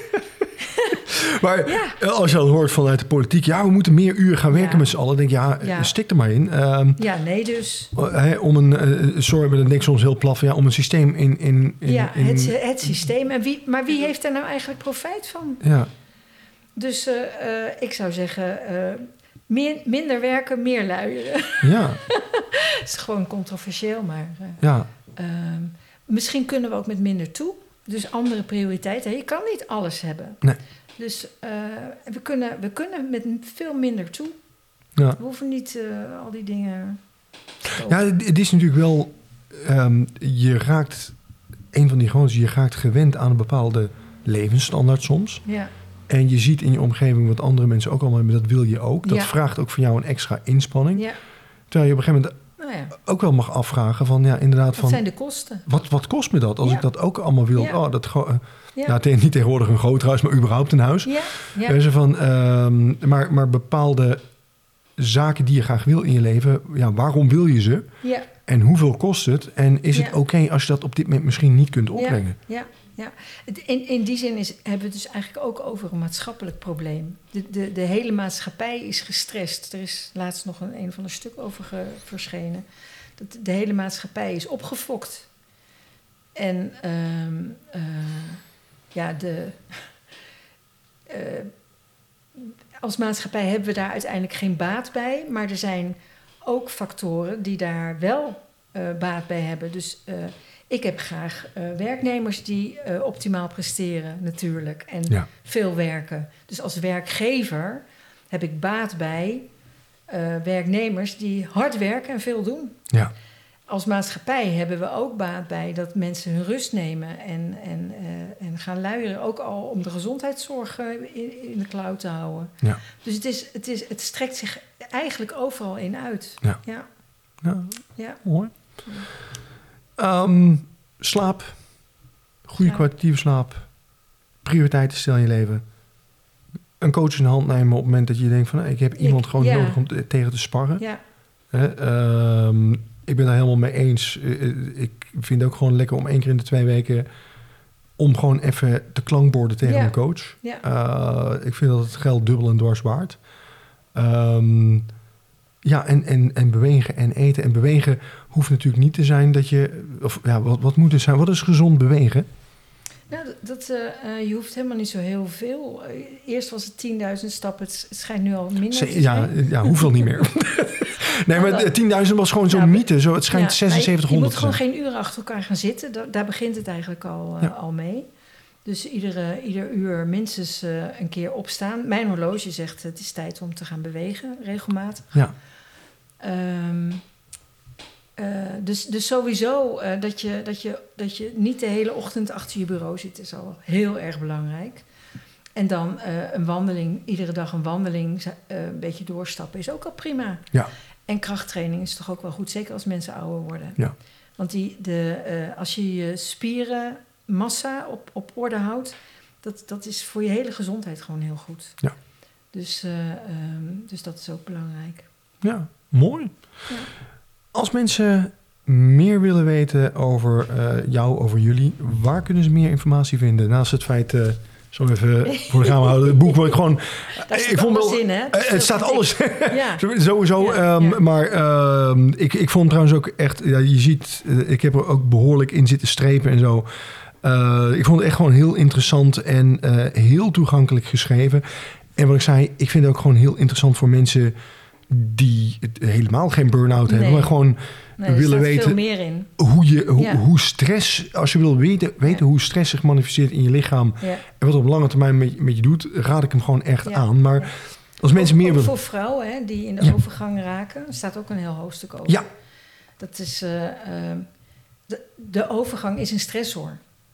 Maar ja. als je dan hoort vanuit de politiek... ja, we moeten meer uren gaan werken ja. met z'n allen... denk je, ja, ja. stik er maar in. Um, ja, nee dus. Uh, om een, uh, sorry, maar dat denk ik soms heel plat... Van, ja, om een systeem in... in, in ja, in, het, het systeem. En wie, maar wie heeft daar nou eigenlijk profijt van? Ja. Dus uh, uh, ik zou zeggen... Uh, meer, minder werken, meer luieren. Ja. Het is gewoon controversieel, maar... Uh, ja. Uh, misschien kunnen we ook met minder toe. Dus andere prioriteiten. Je kan niet alles hebben. Nee. Dus uh, we, kunnen, we kunnen met veel minder toe. Ja. We hoeven niet uh, al die dingen... Ja, het is natuurlijk wel... Um, je raakt... Een van die gewoontes, je raakt gewend aan een bepaalde levensstandaard soms. Ja. En je ziet in je omgeving wat andere mensen ook allemaal hebben. Dat wil je ook. Dat ja. vraagt ook van jou een extra inspanning. Ja. Terwijl je op een gegeven moment... Nou ja. ook wel mag afvragen van ja, inderdaad wat van... Wat zijn de kosten? Wat, wat kost me dat? Als ja. ik dat ook allemaal wil... Ja. Oh, dat gewoon... Ja. Nou, te, niet tegenwoordig een groot huis, maar überhaupt een huis. Ja. Ja. Dus van, um, maar, maar bepaalde zaken die je graag wil in je leven... Ja, waarom wil je ze? Ja. En hoeveel kost het? En is ja. het oké okay als je dat op dit moment misschien niet kunt opbrengen? Ja, ja. Ja. In, in die zin is, hebben we het dus eigenlijk ook over een maatschappelijk probleem. De, de, de hele maatschappij is gestrest. Er is laatst nog een, een of ander stuk over ge, verschenen. Dat de hele maatschappij is opgefokt. En um, uh, ja, de, uh, als maatschappij hebben we daar uiteindelijk geen baat bij. Maar er zijn ook factoren die daar wel uh, baat bij hebben. Dus uh, ik heb graag uh, werknemers die uh, optimaal presteren natuurlijk. En ja. veel werken. Dus als werkgever heb ik baat bij uh, werknemers die hard werken en veel doen. Ja. Als maatschappij hebben we ook baat bij dat mensen hun rust nemen en, en, uh, en gaan luieren. Ook al om de gezondheidszorg uh, in, in de klauw te houden. Ja. Dus het, is, het, is, het strekt zich eigenlijk overal in uit. Ja, ja. ja. ja. mooi. Um, slaap, goede slaap. kwalitatieve slaap, prioriteiten stellen in je leven. Een coach in de hand nemen op het moment dat je denkt van... ik heb iemand ik, gewoon ja. nodig om te, tegen te sparren. Ja. Uh, um, ik ben daar helemaal mee eens. Uh, ik vind het ook gewoon lekker om één keer in de twee weken... om gewoon even te klankborden tegen ja. mijn coach. Ja. Uh, ik vind dat het geld dubbel en dwars waard. Um, ja, en, en, en bewegen en eten. En bewegen hoeft natuurlijk niet te zijn dat je... Of ja, wat, wat moet het zijn? Wat is gezond bewegen? Nou, dat, uh, je hoeft helemaal niet zo heel veel. Uh, eerst was het tienduizend stappen. Het schijnt nu al minder Ze, te ja, zijn. ja, hoeveel niet meer. Nee, maar tienduizend was gewoon zo'n nou, mythe. Zo, het schijnt ja, zesenzeventighonderd te zijn. Je moet gewoon geen uren achter elkaar gaan zitten. Da- daar begint het eigenlijk al, uh, ja. al mee. Dus iedere, ieder uur minstens uh, een keer opstaan. Mijn horloge zegt het is tijd om te gaan bewegen, regelmatig. Ja. Um, uh, dus, dus sowieso uh, dat, je, dat, je, dat je niet de hele ochtend achter je bureau zit... is al heel erg belangrijk. En dan uh, een wandeling, iedere dag een wandeling... Uh, een beetje doorstappen is ook al prima. Ja. En krachttraining is toch ook wel goed, zeker als mensen ouder worden. Ja. Want die, de, uh, als je je spierenmassa op, op orde houdt, dat, dat is voor je hele gezondheid gewoon heel goed. Ja. Dus, uh, um, dus dat is ook belangrijk. Ja, mooi. Ja. Als mensen meer willen weten over uh, jou, over jullie, waar kunnen ze meer informatie vinden? Naast het feit, uh, zo even voor de gaan houden, het boek wat ik gewoon... Daar staat ik vond alles wel, in, hè? Uh, het staat alles ja. sowieso. Ja, um, ja. Maar uh, ik, ik vond trouwens ook echt, ja, je ziet, uh, ik heb er ook behoorlijk in zitten strepen en zo. Uh, ik vond het echt gewoon heel interessant en uh, heel toegankelijk geschreven. En wat ik zei, ik vind het ook gewoon heel interessant voor mensen die helemaal geen burn-out hebben, nee. maar gewoon nee, willen weten veel meer in. Hoe, je, hoe, ja. hoe stress, als je wil weten, weten ja. hoe stress zich manifesteert in je lichaam ja. en wat op lange termijn met, met je doet, raad ik hem gewoon echt ja. aan. Maar ja. als mensen ook, meer ook willen... voor vrouwen hè, die in de ja. overgang raken, er staat ook een heel hoofdstuk over. Ja. Dat is, uh, uh, de, de overgang is een stressor.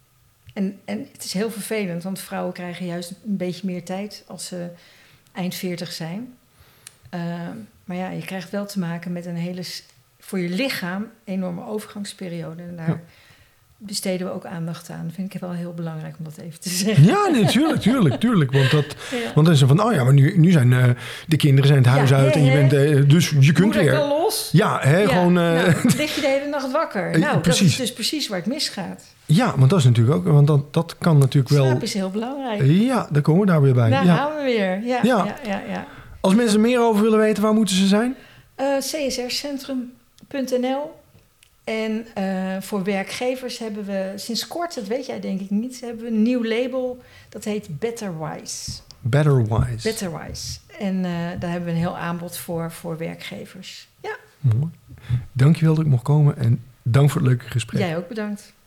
En, en het is heel vervelend, want vrouwen krijgen juist een beetje meer tijd als ze eind veertig zijn. Uh, maar ja, je krijgt wel te maken met een hele, voor je lichaam, enorme overgangsperiode. En daar ja. besteden we ook aandacht aan. Dat vind ik wel heel belangrijk om dat even te zeggen. Ja, nee, tuurlijk, tuurlijk, tuurlijk. Want, dat, ja. want dan is er van, oh ja, maar nu, nu zijn uh, de kinderen zijn het huis ja, uit he, en je bent, uh, dus je kunt Moeder weer. kan los. Ja, hè, ja, gewoon... Uh, nou, lig je de hele nacht wakker. Nou, precies. Dat is dus precies waar het misgaat. Ja, want dat is natuurlijk ook, want dat, dat kan natuurlijk wel... Slaap is heel belangrijk. Ja, daar komen we daar weer bij. Daar ja. gaan we weer, ja. ja. ja, ja, ja. Als mensen er meer over willen weten, waar moeten ze zijn? Uh, c s r centrum punt n l. En uh, voor werkgevers hebben we sinds kort, dat weet jij denk ik niet, hebben we een nieuw label. Dat heet Betterwise. Betterwise. Betterwise. En uh, daar hebben we een heel aanbod voor, voor werkgevers. Ja. Mooi. Dankjewel dat ik mocht komen en dank voor het leuke gesprek. Jij ook bedankt.